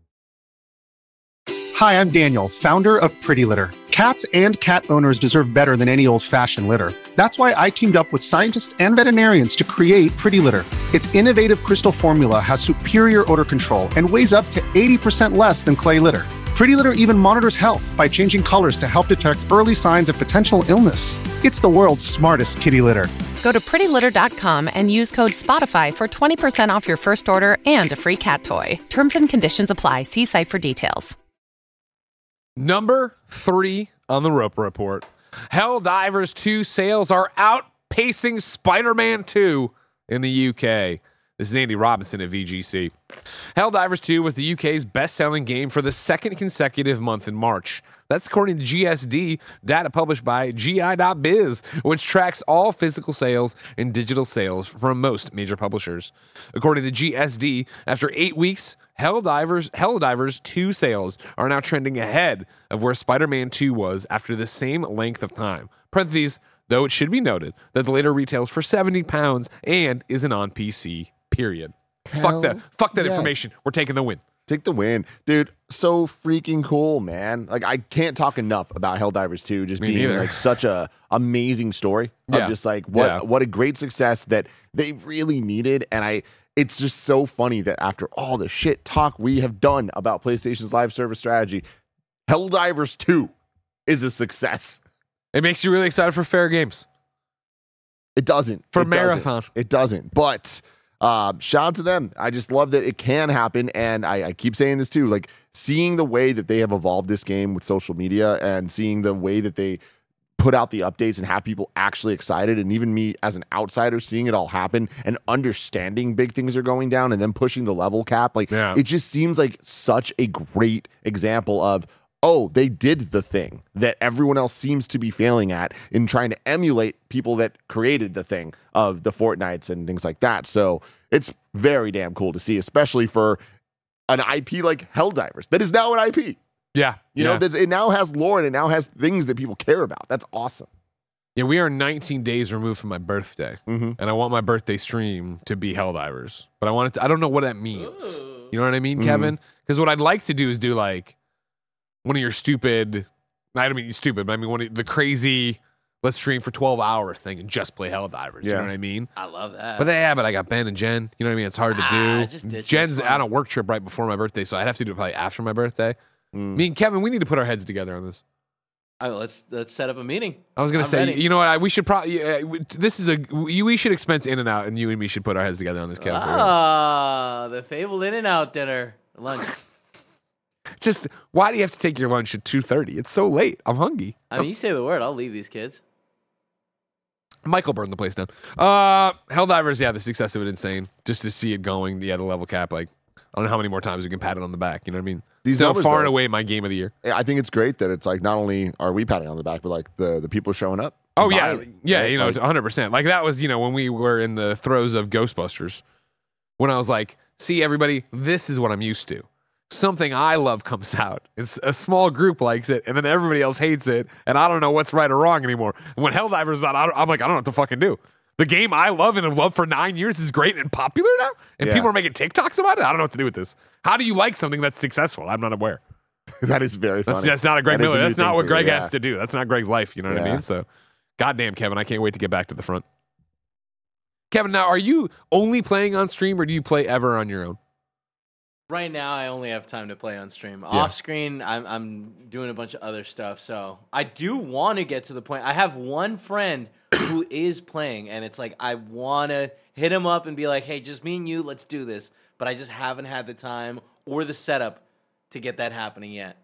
Hi, I'm Daniel, founder of Pretty Litter. Cats and cat owners deserve better than any old-fashioned litter. That's why I teamed up with scientists and veterinarians to create Pretty Litter. Its innovative crystal formula has superior odor control and weighs up to eighty percent less than clay litter. Pretty Litter even monitors health by changing colors to help detect early signs of potential illness. It's the world's smartest kitty litter. Go to pretty litter dot com and use code SPOTIFY for twenty percent off your first order and a free cat toy. Terms and conditions apply. See site for details. Number three on the Roper Report. Helldivers two sales are outpacing Spider-Man two in the U K. This is Andy Robinson at V G C. Helldivers two was the U K's best-selling game for the second consecutive month in March. That's according to G S D, data published by G I dot biz, which tracks all physical sales and digital sales from most major publishers. According to G S D, after eight weeks, Helldivers, Helldivers two sales are now trending ahead of where Spider-Man two was after the same length of time. Parentheses, though it should be noted that the later retails for seventy pounds and isn't on P C, period. Hell fuck that. Fuck that yeah. information. We're taking the win. Take the win. Dude, so freaking cool, man. Like, I can't talk enough about Helldivers two just Me being neither. like such a amazing story of Yeah. just like what Yeah. what a great success that they really needed. And I it's just so funny that after all the shit talk we have done about PlayStation's live service strategy, Helldivers two is a success. It makes you really excited for Fair Games. It doesn't. For It doesn't. Marathon. It doesn't. But uh, shout out to them. I just love that it can happen. And I, I keep saying this too, like seeing the way that they have evolved this game with social media and seeing the way that they put out the updates and have people actually excited. And even me as an outsider seeing it all happen and understanding big things are going down and then pushing the level cap. Like Yeah. it just seems like such a great example of, oh, they did the thing that everyone else seems to be failing at in trying to emulate people that created the thing of the Fortnites and things like that. So it's very damn cool to see, especially for an I P like Helldivers that is now an I P. Yeah. You yeah. know, there's- it now has lore and it now has things that people care about. That's awesome. Yeah, we are nineteen days removed from my birthday, Mm-hmm. and I want my birthday stream to be Helldivers. But I want it to, I don't know what that means. You know what I mean, Mhm. Kevin? Because what I'd like to do is do like one of your stupid, I don't mean stupid, but I mean one of the crazy, let's stream for twelve hours thing and just play Helldivers. Yeah. You know what I mean? I love that. But they, yeah, but I got Ben and Jen. You know what I mean? It's hard to Ah, do. just ditch it. Jen's It's fine. on a work trip right before my birthday, so I'd have to do it probably after my birthday. Mm. Me and Kevin, we need to put our heads together on this. I mean, let's let's set up a meeting. I was gonna I'm say, ready. you know what? I, we should probably. Uh, this is a. We, we should expense In and Out, and you and me should put our heads together on this, Kevin. Ah, the fabled In and Out dinner lunch. Just why do you have to take your lunch at two thirty? It's so late. I'm hungry. I mean, you say the word, I'll leave these kids. Michael burned the place down. Uh, Helldivers, yeah, the success of it insane. Just to see it going, yeah, the level cap. Like, I don't know how many more times we can pat it on the back. You know what I mean? These Still numbers, far and though. away my game of the year. I think it's great that it's like not only are we patting on the back, but like the the people showing up. Oh yeah, buying, yeah, right? you know, Like, one hundred percent. Like that was, you know, when we were in the throes of Ghostbusters, when I was like, "See, everybody, this is what I'm used to. Something I love comes out. It's a small group likes it, and then everybody else hates it, and I don't know what's right or wrong anymore." And when Helldivers is out, I don't- I'm like, I don't know what to fucking do. The game I love and have loved for nine years is great and popular now, and Yeah. people are making TikToks about it. I don't know what to do with this. How do you like something that's successful? I'm not aware. that is very funny. That's, that's not a Greg That is Miller. new That's thing not what for Greg you, has yeah. to do. That's not Greg's life. You know what I Yeah. mean? So, goddamn, Kevin, I can't wait to get back to the front. Kevin, now are you only playing on stream, or do you play ever on your own? Right now, I only have time to play on stream. Off screen, I'm I'm doing a bunch of other stuff. So I do want to get to the point. I have one friend who is playing, and it's like I want to hit him up and be like, "Hey, just me and you, let's do this." But I just haven't had the time or the setup to get that happening yet.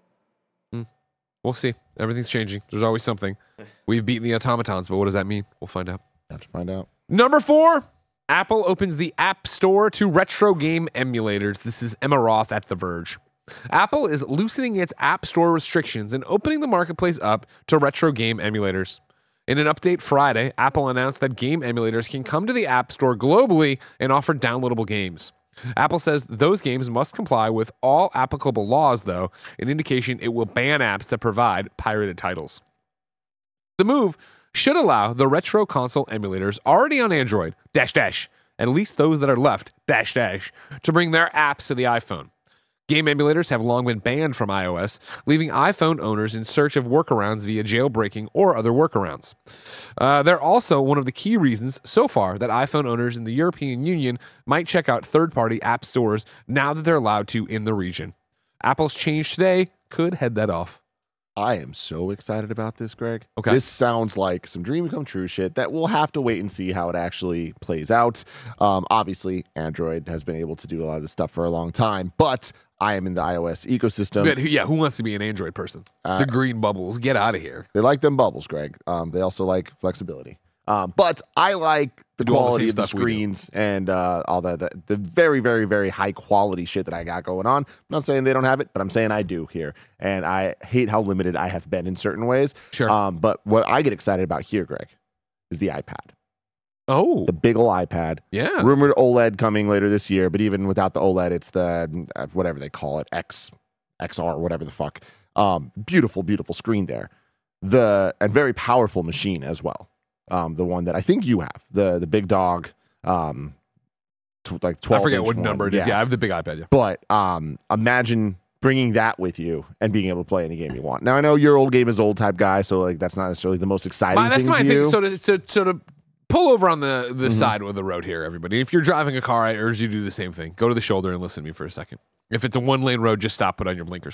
We'll see. Everything's changing. There's always something. We've beaten the automatons, but what does that mean? We'll find out. Have to find out. Number four, Apple opens the App Store to retro game emulators. This is Emma Roth at The Verge. Apple is loosening its App Store restrictions and opening the marketplace up to retro game emulators. In an update Friday, Apple announced that game emulators can come to the App Store globally and offer downloadable games. Apple says those games must comply with all applicable laws, though, an indication it will ban apps that provide pirated titles. The move should allow the retro console emulators already on Android, dash dash, at least those that are left, dash dash, to bring their apps to the iPhone. Game emulators have long been banned from iOS, leaving iPhone owners in search of workarounds via jailbreaking or other workarounds. Uh, they're also one of the key reasons so far that iPhone owners in the European Union might check out third-party app stores now that they're allowed to in the region. Apple's change today could head that off. I am so excited about this, Greg. Okay. This sounds like some dream come true shit that we'll have to wait and see how it actually plays out. Um, obviously, Android has been able to do a lot of this stuff for a long time, but I am in the iOS ecosystem. But, yeah, who wants to be an Android person? Uh, the green bubbles, get out of here. They like them bubbles, Greg. Um, they also like flexibility. Um, but I like the Do all the quality same of the stuff we do. screens and uh, all the, the the very, very, very high quality shit that I got going on. I'm not saying they don't have it, but I'm saying I do here. And I hate how limited I have been in certain ways. Sure. Um, but what I get excited about here, Greg, is the iPad. Oh, The big ol' iPad. yeah. Rumored OLED coming later this year, but even without the OLED, it's the uh, whatever they call it, X, X R, whatever the fuck. Um, beautiful, beautiful screen there. The and very powerful machine as well. Um, the one that I think you have, the the big dog, um, tw- like I twelve. forget inch what one. number it is. Yeah, I have the big iPad. Yeah. But um, imagine bringing that with you and being able to play any game you want. Now I know your old game is old type guy, so like that's not necessarily the most exciting My, that's thing my to thing. you. So to, to, so to pull over on the, the Mhm. side of the road here, everybody. If you're driving a car, I urge you to do the same thing. Go to the shoulder and listen to me for a second. If it's a one lane road, just stop, put on your blinkers.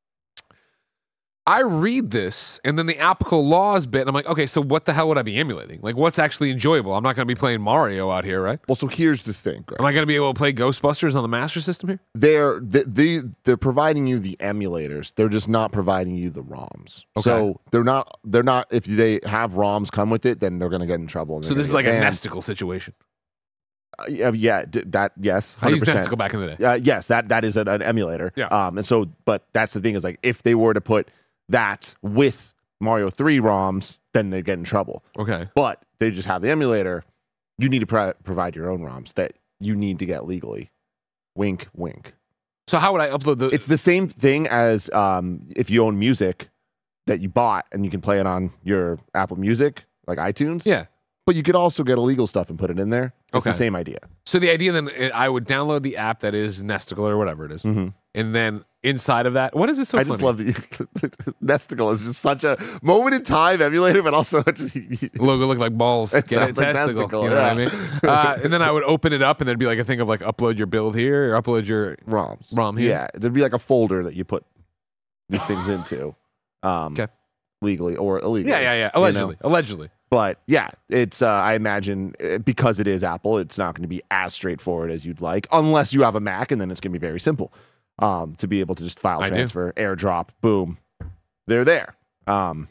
I read this and then the applicable laws bit, and I'm like, okay, so what the hell would I be emulating? Like, what's actually enjoyable? I'm not going to be playing Mario out here, right? well, so here's the thing, Greg. Am I going to be able to play Ghostbusters on the Master System here? they're they, they they're providing you the emulators. They're just not providing you the ROMs. Okay. So they're not they're not if they have ROMs come with it, then they're going to get in trouble. and So they're this is gonna like a get banned. Nesticle situation. Uh, yeah, yeah, d- that yes, I used one hundred percent. Nesticle back in the day. Uh, yes, that that is an, an emulator. Yeah. Um, and so, but that's the thing is like if they were to put that with Mario three ROMs, then they get in trouble. Okay. But they just have the emulator. You need to pro- provide your own ROMs that you need to get legally. Wink, wink. So how would I upload the... It's the same thing as um, if you own music that you bought and you can play it on your Apple Music, like iTunes. Yeah. But you could also get illegal stuff and put it in there. It's Okay. the same idea. So the idea then, uh, I would download the app that is Nesticle or whatever it is. Mm-hmm. and then inside of that, what is this so I funny? just love the Nesticle is just such a moment in time emulator, but also just, logo look like balls. It Get it, sounds like testicle. testicle, You know yeah. what I mean? Uh, and then I would open it up, and there'd be like a thing of like upload your build here or upload your ROMs. ROM here. Yeah, there'd be like a folder that you put these things into, um, Okay. legally or illegally. Yeah, yeah, yeah. you know? Allegedly, allegedly. But yeah, it's uh, I imagine uh, because it is Apple, it's not going to be as straightforward as you'd like, unless you have a Mac, and then it's going to be very simple um, to be able to just file I do. transfer, AirDrop, boom, they're there. Um,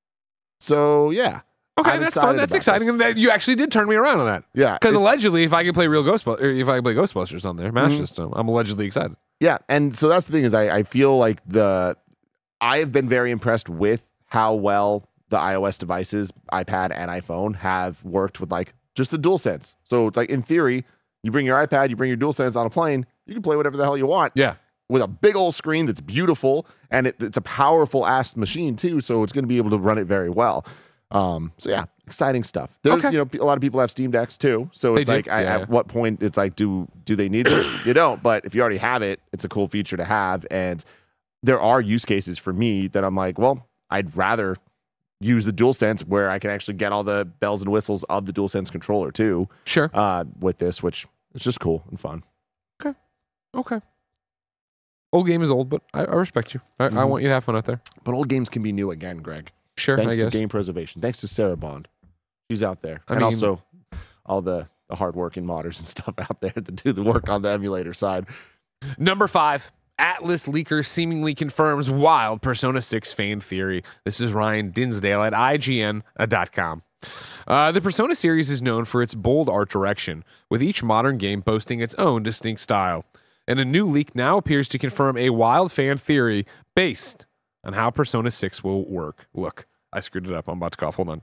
so yeah, Okay, I'm that's excited fun. That's about exciting. this. And that you actually did turn me around on that. Yeah, Because it- allegedly, if I could play real Ghostbusters, if I could play Ghostbusters on there, Mash Mhm. System, I'm allegedly excited. Yeah, and so that's the thing is I, I feel like the I have been very impressed with how well the iOS devices, iPad and iPhone, have worked with like just the DualSense. So it's like in theory, you bring your iPad, you bring your DualSense on a plane, you can play whatever the hell you want Yeah. with a big old screen that's beautiful, and it, it's a powerful ass machine too. So it's going to be able to run it very well. Um, so yeah, exciting stuff. There's Okay. you know a lot of people have Steam Decks too. So They it's do. like I, Yeah, at yeah. what point it's like do do they need this? You don't. But if you already have it, it's a cool feature to have. And there are use cases for me that I'm like, well, I'd rather use the DualSense where I can actually get all the bells and whistles of the DualSense controller too Sure. uh, with this, which is just cool and fun. Okay. Old game is old, but I, I respect you. I, I Mhm. want you to have fun out there. But old games can be new again, Greg. Sure, Thanks I to guess. game preservation. Thanks to Sarah Bond. She's out there. I and mean- also all the, the hardworking modders and stuff out there that do the work on the emulator side. Number five, Atlas leaker seemingly confirms wild Persona six fan theory. This is Ryan Dinsdale at I G N dot com. Uh, the Persona series is known for its bold art direction, with each modern game boasting its own distinct style. And a new leak now appears to confirm a wild fan theory based on how Persona six will work. Look, I screwed it up. I'm about to cough. Hold on.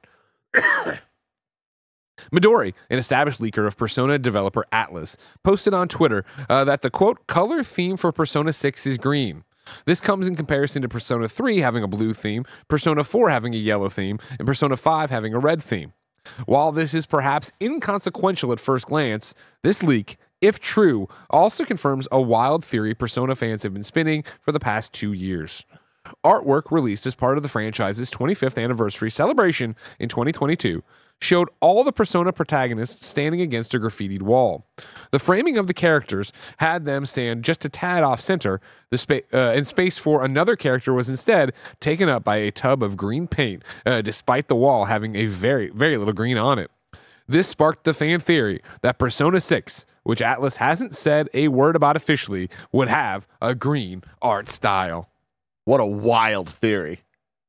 Midori, an established leaker of Persona developer Atlas, posted on Twitter uh, that the quote color theme for Persona six is green. This comes in comparison to Persona three having a blue theme, Persona four having a yellow theme, and Persona five having a red theme. While this is perhaps inconsequential at first glance, this leak, if true, also confirms a wild theory Persona fans have been spinning for the past two years. Artwork released as part of the franchise's twenty-fifth anniversary celebration in twenty twenty-two showed all the Persona protagonists standing against a graffitied wall. The framing of the characters had them stand just a tad off center, the spa- uh, and space for another character was instead taken up by a tub of green paint, uh, despite the wall having a very, very little green on it. This sparked the fan theory that Persona six, which Atlas hasn't said a word about officially, would have a green art style. What a wild theory.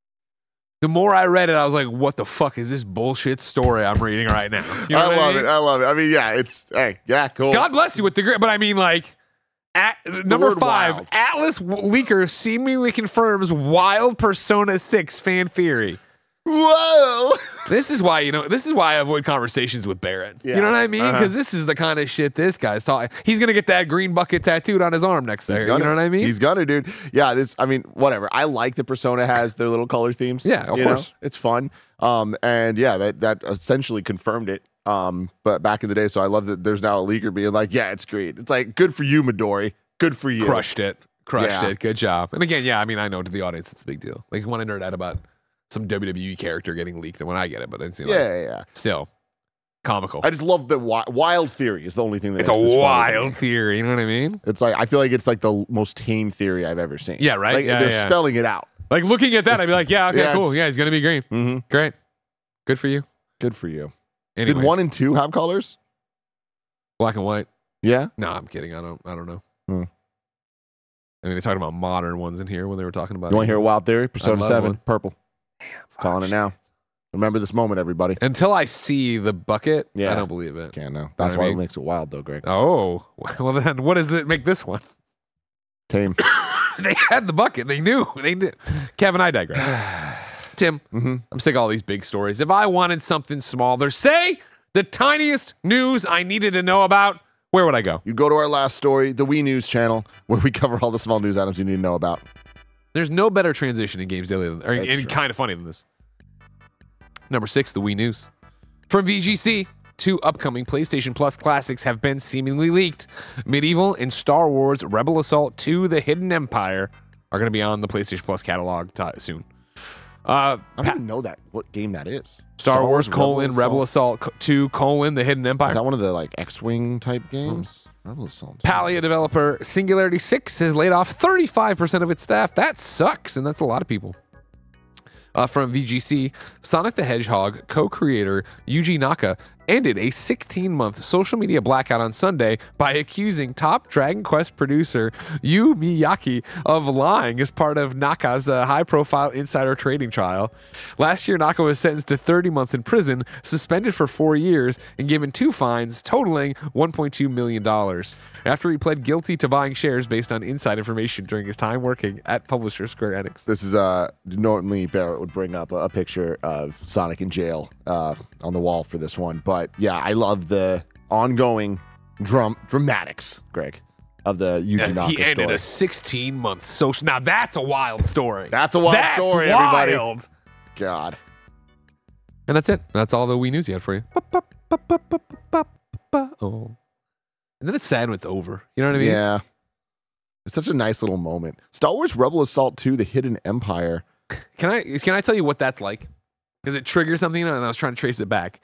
The more I read it, I was like, what the fuck is this bullshit story I'm reading right now? You know I what love mean? it. I love it. I mean, yeah, it's, hey, yeah, cool. God bless you with the grit, but I mean, like, at, number word five, wild. Atlas leaker seemingly confirms wild Persona six fan theory. Whoa. This is why, you know, this is why I avoid conversations with Barrett. Yeah. You know what I mean? Uh-huh. Because this is the kind of shit this guy's talking. He's going to get that green bucket tattooed on his arm next He's year. gonna- You know what I mean? He's gonna, dude. Yeah, this. I mean, whatever. I like that Persona has their little color themes. Yeah, of you know? course. It's fun. Um, and yeah, that that essentially confirmed it. Um, but back in the day, so I love that there's now a leaker being like, yeah, it's great. It's like good for you, Midori. Good for you. Crushed it. Crushed Yeah. it. Good job. And again, yeah, I mean, I know to the audience it's a big deal. Like, you want to nerd out about some W W E character getting leaked, and when I get it, but it's, you know, Yeah, yeah, yeah. still comical. I just love the wi- wild theory is the only thing that It's a makes this funny to me. wild theory. You know what I mean? It's like I feel like it's like the most tame theory I've ever seen. Yeah, right? Like Yeah, they're yeah. spelling it out. Like, looking at that, I'd be like, yeah, okay, Yeah, cool. it's- Yeah, he's going to be green. Mm-hmm. Great. Good for you. Good for you. Anyways, Did one and two have colors? black and white. Yeah. No, I'm kidding. I don't I don't know. Hmm. I mean, they're talking about modern ones in here when they were talking about You want to it. hear a wild theory? Persona love seven, one. purple. Fuck, Calling it shit. now. Remember this moment, everybody. Until I see the bucket, Yeah. I don't believe it. Can't know. That's what I why mean? it makes it wild, though, Greg. Oh, well then what does it make this one? Tame. They had the bucket. They knew. They knew. Kevin, I digress. Tim, Mhm. I'm sick of all these big stories. If I wanted something smaller, say the tiniest news I needed to know about, where would I go? You go to our last story, the Wii News channel, where we cover all the small news items you need to know about. There's no better transition in Games Daily than, or That's any true. kind of funny than this. Number six, the Wii News. From V G C, two upcoming PlayStation Plus classics have been seemingly leaked. Medieval and Star Wars Rebel Assault two: The Hidden Empire are going to be on the PlayStation Plus catalog t- soon. Uh, I don't even know that what game that is. Star, Star Wars, Wars colon Rebel Assault, Rebel Assault two colon The Hidden Empire. Is that one of the like X-Wing type games? Hmm. Rebel Assault. Palia developer Singularity six has laid off thirty-five percent of its staff. That sucks, and that's a lot of people. Uh, from V G C, Sonic the Hedgehog co-creator Yuji Naka ended a sixteen-month social media blackout on Sunday by accusing top Dragon Quest producer Yu Miyake of lying as part of Naka's uh, high-profile insider trading trial. Last year, Naka was sentenced to thirty months in prison, suspended for four years, and given two fines totaling one point two million dollars after he pled guilty to buying shares based on inside information during his time working at publisher Square Enix. This is uh normally Barrett would bring up a, a picture of Sonic in jail uh, on the wall for this one, but yeah, I love the ongoing drum dramatics, Greg, of the Yuji Naka He ended story. a sixteen-month social. Now that's a wild story. That's a wild that's story, wild. everybody. God. And that's it. That's all the Wii news you had for you. Oh. And then it's sad when it's over. You know what I mean? Yeah. It's such a nice little moment. Star Wars Rebel Assault two: The Hidden Empire. Can I can I tell you what that's like? Because it triggers something, and I was trying to trace it back.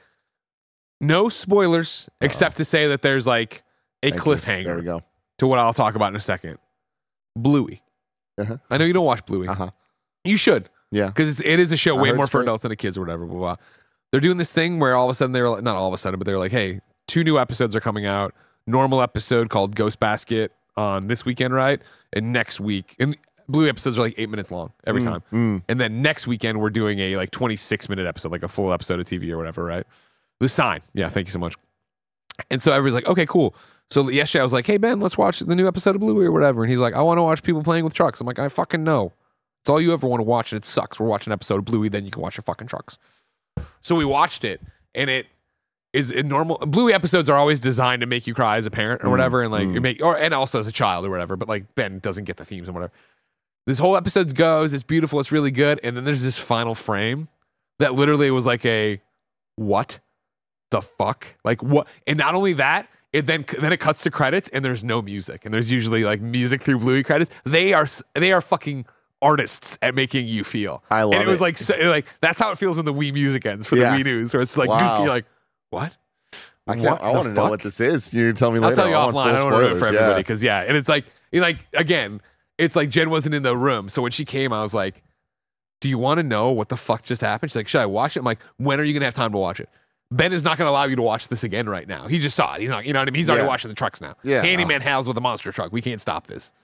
No spoilers, Uh-oh. except to say that there's like a Thank cliffhanger. You. There we go. To what I'll talk about in a second. Bluey. Uh-huh. I know you don't watch Bluey. Uh-huh. You should. Yeah. Because it is a show I way more for great. adults than the kids or whatever. Blah, blah. They're doing this thing where all of a sudden they're like, not all of a sudden, but they're like, hey, two new episodes are coming out. Normal episode called Ghost Basket on this weekend, right? And next week, and Bluey episodes are like eight minutes long every Mm, time. mm. And then next weekend, we're doing a like twenty-six minute episode, like a full episode of T V or whatever, right? The Sign. Yeah, thank you so much. And so everybody's like, okay, cool. So yesterday I was like, hey, Ben, let's watch the new episode of Bluey or whatever. And he's like, I want to watch people playing with trucks. I'm like, I fucking know. It's all you ever want to watch, and it sucks. We're watching an episode of Bluey, then you can watch your fucking trucks. So we watched it, and it is a normal. Bluey episodes are always designed to make you cry as a parent or whatever, and like mm. you make, or and also as a child or whatever. But like Ben doesn't get the themes and whatever. This whole episode goes. It's beautiful. It's really good. And then there's this final frame that literally was like a what the fuck? Like what? And not only that, it then then it cuts to credits, and there's no music, and there's usually like music through Bluey credits. They are they are fucking artists at making you feel. I love and it. was it. like so, like that's how it feels when the Wii music ends for Yeah. the Wii news, where it's like Wow. you're like what? I can't. What I the want to know fuck? what this is. You tell me later. I'll tell you I want offline. full I don't want to ruin it for spoilers, everybody yeah. because yeah. and it's like you like again, it's like Jen wasn't in the room, so when she came, I was like, "Do you want to know what the fuck just happened?" She's like, "Should I watch it?" I'm like, "When are you gonna have time to watch it?" Ben is not going to allow you to watch this again right now. He just saw it. He's not, you know what I mean? He's already Yeah. watching the trucks now. Yeah. Handyman Hal's with a monster truck. We can't stop this.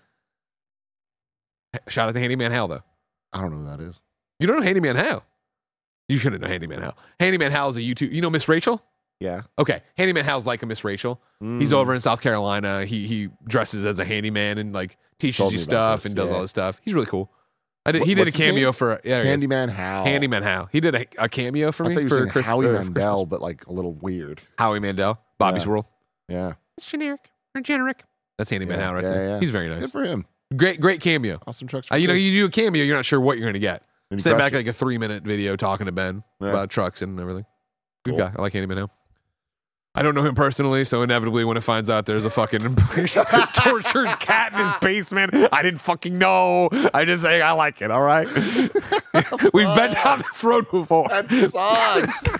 Shout out to Handyman Hal, though. I don't know who that is. You don't know Handyman Hal? You shouldn't know Handyman Hal. Handyman Hal is a YouTube. You know Miss Rachel? Yeah. Okay. Handyman Hal's like a Miss Rachel. He's Mm. over in South Carolina. He he dresses as a handyman and like teaches Told you me about stuff this, and does yeah. all this stuff. He's really cool. I did, What- he did a what's his cameo name? for yeah, there he is. Handyman Hal. Handyman Hal. He did a, a cameo for I me thought you were for saying Chris, Howie uh, Mandel, Christmas. but like a little weird. Howie Mandel. Bobby's Yeah. World. Yeah. It's generic or generic. That's Handyman Yeah, Hal right yeah, there. yeah. He's very Good nice. for him. Great, great cameo. Awesome trucks. Uh, For you know, kids. you do a cameo, you're not sure what you're going to get. And he Send crushed back it. like a three minute video talking to Ben Yeah. about trucks and everything. Good Cool. guy. I like Handyman Hal. I don't know him personally, so inevitably when it finds out there's a fucking tortured cat in his basement, I didn't fucking know. I just say I like it, all right? We've been down this road before. That sucks.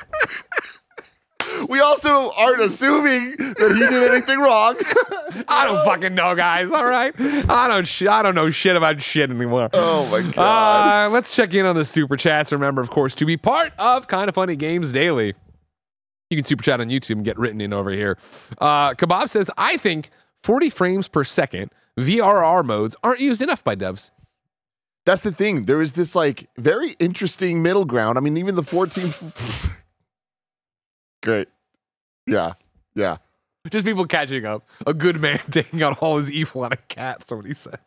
We also aren't assuming that he did anything wrong. I don't fucking know, guys, all right? I don't sh- I don't know shit about shit anymore. Oh my god. Uh, let's check in on the super chats. Remember, of course, to be part of Kind of Funny Games Daily. You can super chat on YouTube and get written in over here. Uh, Kebab says, I think forty frames per second V R R modes aren't used enough by devs. That's the thing. There is this like very interesting middle ground. I mean, even the fourteen. Great. Yeah. Yeah. Just people catching up. A good man taking out all his evil on a cat, somebody said.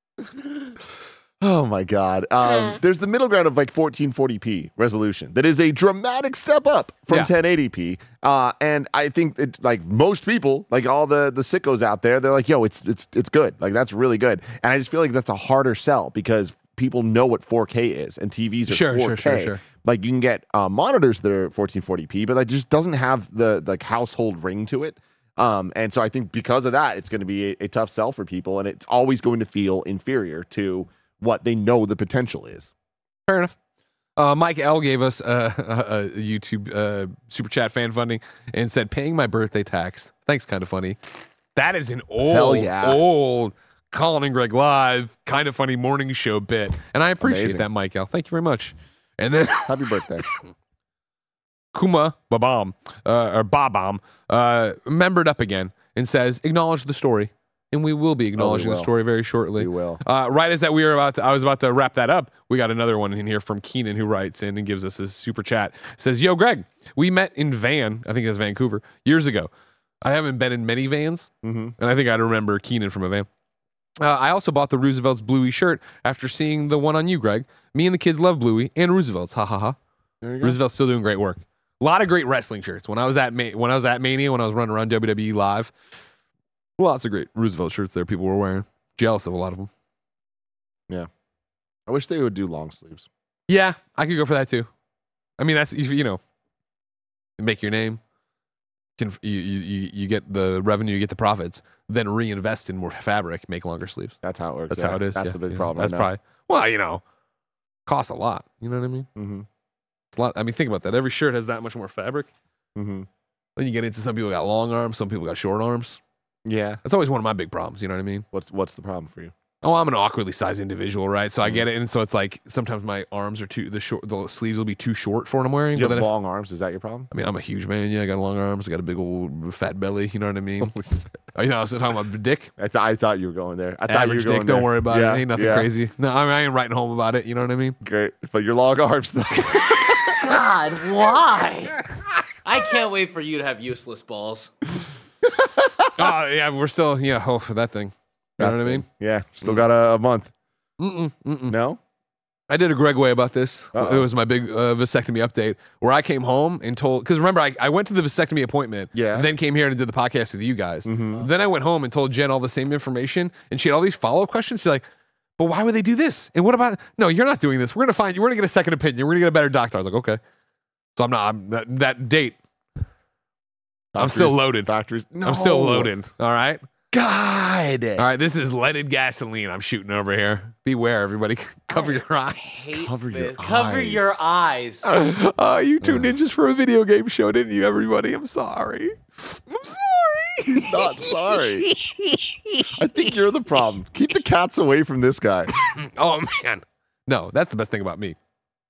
Oh my God. Um, there's the middle ground of like fourteen forty p resolution. That is a dramatic step up from Yeah. ten eighty p. Uh, and I think that like most people, like all the the sickos out there, they're like, yo, it's it's it's good. Like that's really good. And I just feel like that's a harder sell because people know what four K is and T Vs are Sure, four K. sure, sure, sure. Like you can get uh, monitors that are fourteen forty p, but that just doesn't have the like household ring to it. Um, and so I think because of that, it's going to be a, a tough sell for people, and it's always going to feel inferior to what they know the potential is. Fair enough. Uh, Mike L gave us uh, a, a YouTube uh, super chat fan funding and said, "Paying my birthday tax." Thanks, kind of funny. That is an old, Hell yeah. old Colin and Greg live kind of funny morning show bit, and I appreciate Amazing. that, Mike L. Thank you very much. And then Happy birthday. Kuma Babam, uh, or Babam, uh, membered up again and says, "Acknowledge the story." And we will be acknowledging the will. story very shortly. We will. Uh, right as that we were about to, I was about to wrap that up, we got another one in here from Keenan who writes in and gives us a super chat. Says, "Yo, Greg, we met in Van, I think it's Vancouver, years ago. I haven't been in many vans, Mm-hmm. and I think I'd remember Keenan from a van. Uh, I also bought the Roosevelt's Bluey shirt after seeing the one on you, Greg. Me and the kids love Bluey and Roosevelt's. Ha ha ha. There you go. Roosevelt's still doing great work. A lot of great wrestling shirts. When I was at Ma- when I was at Mania, when I was running around W W E Live, lots of great Roosevelt shirts there people were wearing. Jealous of a lot of them. I wish they would do long sleeves. Yeah, I could go for that too. I mean, that's, you know, make your name. Can you, you you get the revenue, you get the profits, then reinvest in more fabric, make longer sleeves. That's how it works. That's yeah. how it is. That's yeah, the big yeah. problem. That's right probably, well, you know, costs a lot. You know what I mean? Mm-hmm. It's a lot. I mean, think about that. Every shirt has that much more fabric. Mm-hmm. Then you get into some people got long arms, some people got short arms. Yeah. That's always one of my big problems. You know what I mean? What's What's the problem for you? Oh, I'm an awkwardly sized individual, right? So I get it, and so it's like sometimes my arms are too the short, the sleeves will be too short for what I'm wearing. Do you but have then if- long arms? Is that your problem? I mean, I'm a huge man. Yeah, I got long arms. I got a big old fat belly. You know what I mean? Oh, you know, I was talking about dick. I, th- I thought you were going there. I thought Average you were dick. going Don't there. worry about Yeah, it. Ain't nothing yeah. crazy. No, I mean, I ain't writing home about it. You know what I mean? Great, but your long arms though. God, why? I can't wait for you to have useless balls. Oh yeah, we're still yeah. Oh, for that thing. You know what I mean? Yeah, still got a, a month. Mm-mm, mm-mm. No. I did a Greg way about this. Uh-oh. It was my big uh, vasectomy update where I came home and told, because remember, I, I went to the vasectomy appointment, Yeah. then came here and did the podcast with you guys. Mhm. Then I went home and told Jen all the same information, and she had all these follow up questions. She's like, but why would they do this? And what about, no, you're not doing this. We're going to find you. We're going to get a second opinion. We're going to get a better doctor. I was like, okay. So I'm not, I'm, that, that date, I'm still Factories- loaded. Factories. No. I'm still loaded. All right. God. All right. This is leaded gasoline I'm shooting over here. Beware, everybody. Cover your eyes. Hate Cover your this. Cover eyes. your eyes. Oh, you tuned in just for a video game show, didn't you, everybody? I'm sorry. I'm sorry. Not sorry. I think you're the problem. Keep the cats away from this guy. Oh, man. No, that's the best thing about me.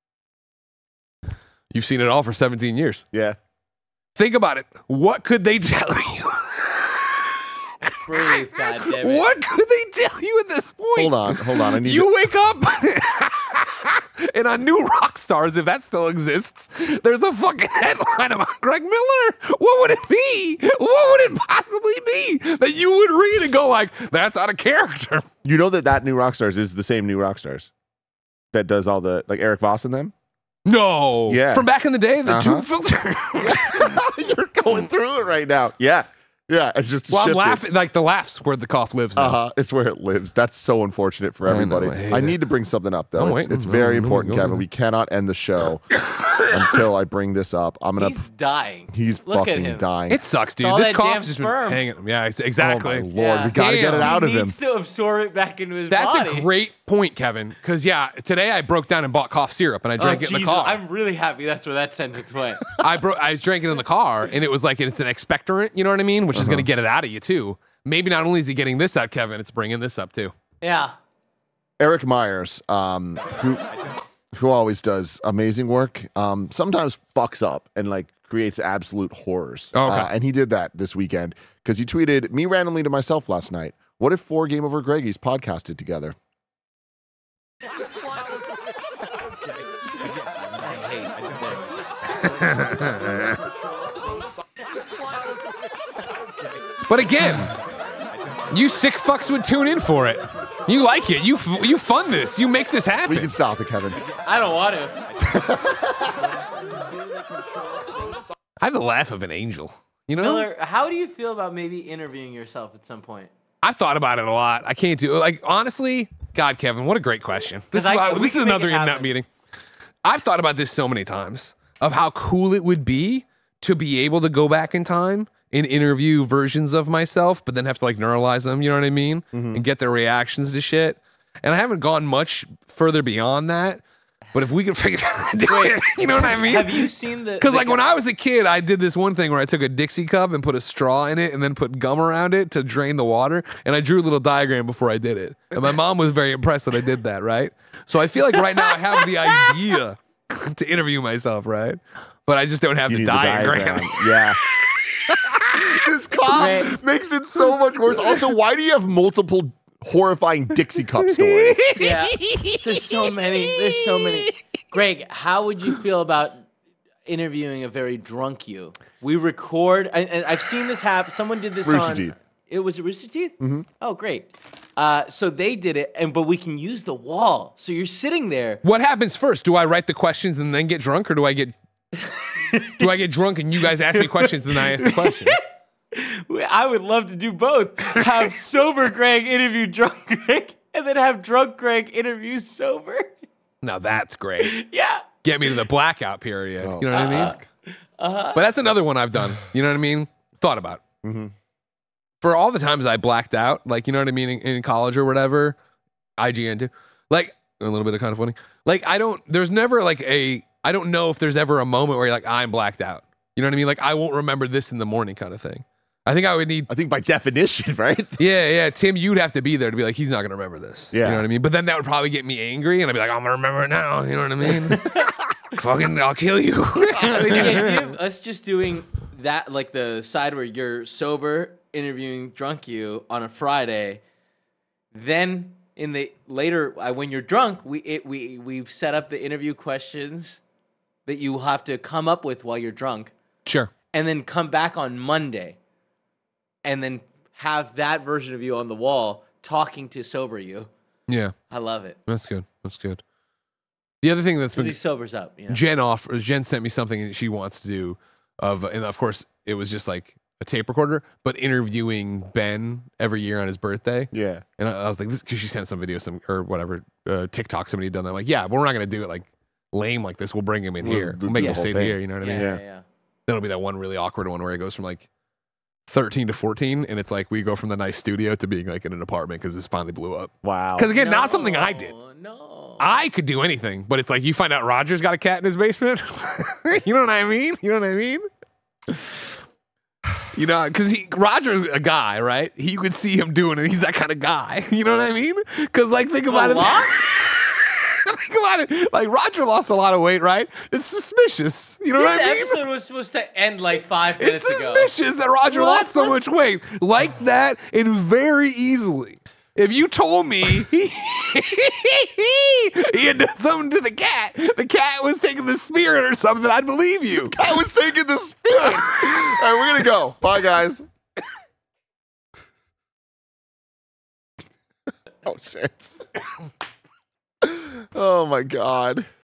You've seen it all for seventeen years. Yeah. Think about it. What could they tell you? Breathe, goddammit. What could they tell you at this point? Hold on. Hold on. I need You to- wake up and on New Rock Stars, if that still exists, there's a fucking headline about Greg Miller. What would it be? What would it possibly be that you would read and go like, that's out of character? You know that that new Rockstars is the same new Rockstars that does all the, like Eric Voss and them? No. Yeah. From back in the day, the Uh-huh. tube filter. You're going through it right now. Yeah. Yeah. It's just Well, I'm shifted. laughing. Like the laughs where the cough lives now. Uh-huh. It's where it lives. That's so unfortunate for I know, everybody. I I, hate it. need to bring something up, though. I'm It's, waiting. it's very No, no, important, go Kevin. ahead. We cannot end the show until I bring this up. I'm going He's to... dying. He's Look at fucking him. dying. It sucks, dude. all This that cough's damn just been sperm. hanging. Yeah, ex- Oh, exactly. my Lord. Yeah. We got to get Damn. it out he of him. needs to absorb it back into his That's body. a great point, Kevin. Because yeah, today I broke down and bought cough syrup and I Oh, drank it in the Jesus, car. I'm really happy that's where that sentence went. I bro- I drank it in the car and it was like it's an expectorant. You know what I mean? Which is Uh-huh. going to get it out of you too. Maybe not only is he getting this out, Kevin, it's bringing this up too. Yeah. Eric Myers, um, who who always does amazing work, um, sometimes fucks up and like creates absolute horrors. Oh, okay. Uh, and he did that this weekend because he tweeted me randomly to myself last night. What if four Game Over Greggies podcasted together? I hate But again, you sick fucks would tune in for it. You like it. You f- you fund this. You make this happen. We can stop it, Kevin. I don't want to. I have the laugh of an angel. You know? Miller, how do you feel about maybe interviewing yourself at some point? I've thought about it a lot. I can't do like honestly. God, Kevin, what a great question. This is, I- why- we this can is make another it in-nut happen. meeting. I've thought about this so many times of how cool it would be to be able to go back in time and interview versions of myself, but then have to like neuralize them, you know what I mean? Mm-hmm. And get their reactions to shit. And I haven't gone much further beyond that. But if we could figure out how to do it, you know what I mean? Have you seen the? Because the like when I was a kid, I did this one thing where I took a Dixie cup and put a straw in it and then put gum around it to drain the water. And I drew a little diagram before I did it. And my mom was very impressed that I did that, right? So I feel like right now I have the idea to interview myself, right? But I just don't have You the need the diagram. diagram. Yeah. This cop Right. makes it so much worse. Also, why do you have multiple horrifying Dixie cup stories? Yeah, there's so many. There's so many. Greg, how would you feel about interviewing a very drunk you? We record, and, and I've seen this happen. Someone did this Rooster on. Teeth. It was Rooster Teeth. Mm-hmm. Oh, great. Uh, so they did it, and but we can use the wall. So you're sitting there. What happens first? Do I write the questions and then get drunk, or do I get do I get drunk and you guys ask me questions and then I ask the question? I would love to do both. Have sober Greg interview drunk Greg, and then have drunk Greg interview sober. Now that's great. Yeah. Get me to the blackout period. Oh. You know what I mean? Uh-huh. But that's another one I've done. You know what I mean? Thought about. Mm-hmm. For all the times I blacked out, like, you know what I mean, in, in college or whatever, I G N too. Like, a little bit of kind of funny. Like, I don't, there's never like a, I don't know if there's ever a moment where you're like, I'm blacked out. You know what I mean? Like, I won't remember this in the morning kind of thing. I think I would need, I think by definition, right? yeah, yeah, Tim, you'd have to be there to be like, he's not going to remember this. Yeah. You know what I mean? But then that would probably get me angry and I'd be like, I'm going to remember it now. You know what I mean? Fucking, I'll kill you. Yeah, give us just doing that, like the side where you're sober interviewing drunk you on a Friday. Then in the later uh, when you're drunk, we it, we we set up the interview questions that you have to come up with while you're drunk, Sure. and then come back on Monday, and then have that version of you on the wall talking to sober you. Yeah. I love it That's good. That's good. The other thing that's because been he sobers up. You know? Jen off Jen sent me something that she wants to do of, and of course it was just like a tape recorder, but interviewing Ben every year on his birthday. Yeah. And I, I was like, this because she sent some video, some or whatever, uh, TikTok somebody had done that. I'm like, yeah, but we're not gonna do it like lame like this. We'll bring him in We'll here. do We'll make the him whole sit thing. here. You know what I Yeah, mean? yeah, Yeah. yeah. Then it'll be that one really awkward one where it goes from like thirteen to fourteen, and it's like we go from the nice studio to being like in an apartment because this finally blew up. Wow. Because again, not something I did. No. I could do anything, but it's like you find out Roger's got a cat in his basement. You know what I mean? You know what I mean? You know, because he Roger's a guy, right? He, you could see him doing it. He's that kind of guy. You know what I mean? Because like think about it. lot? Think about it. Like Roger lost a lot of weight, right? It's suspicious. You know This what I mean? episode was supposed to end like five It's minutes ago. suspicious that Roger What? lost so much weight like that and very easily. If you told me he, he had done something to the cat, the cat was taking the spirit or something, I'd believe you. I was taking the spirit. All right, we're gonna go. Bye, guys. Oh shit. Oh my god.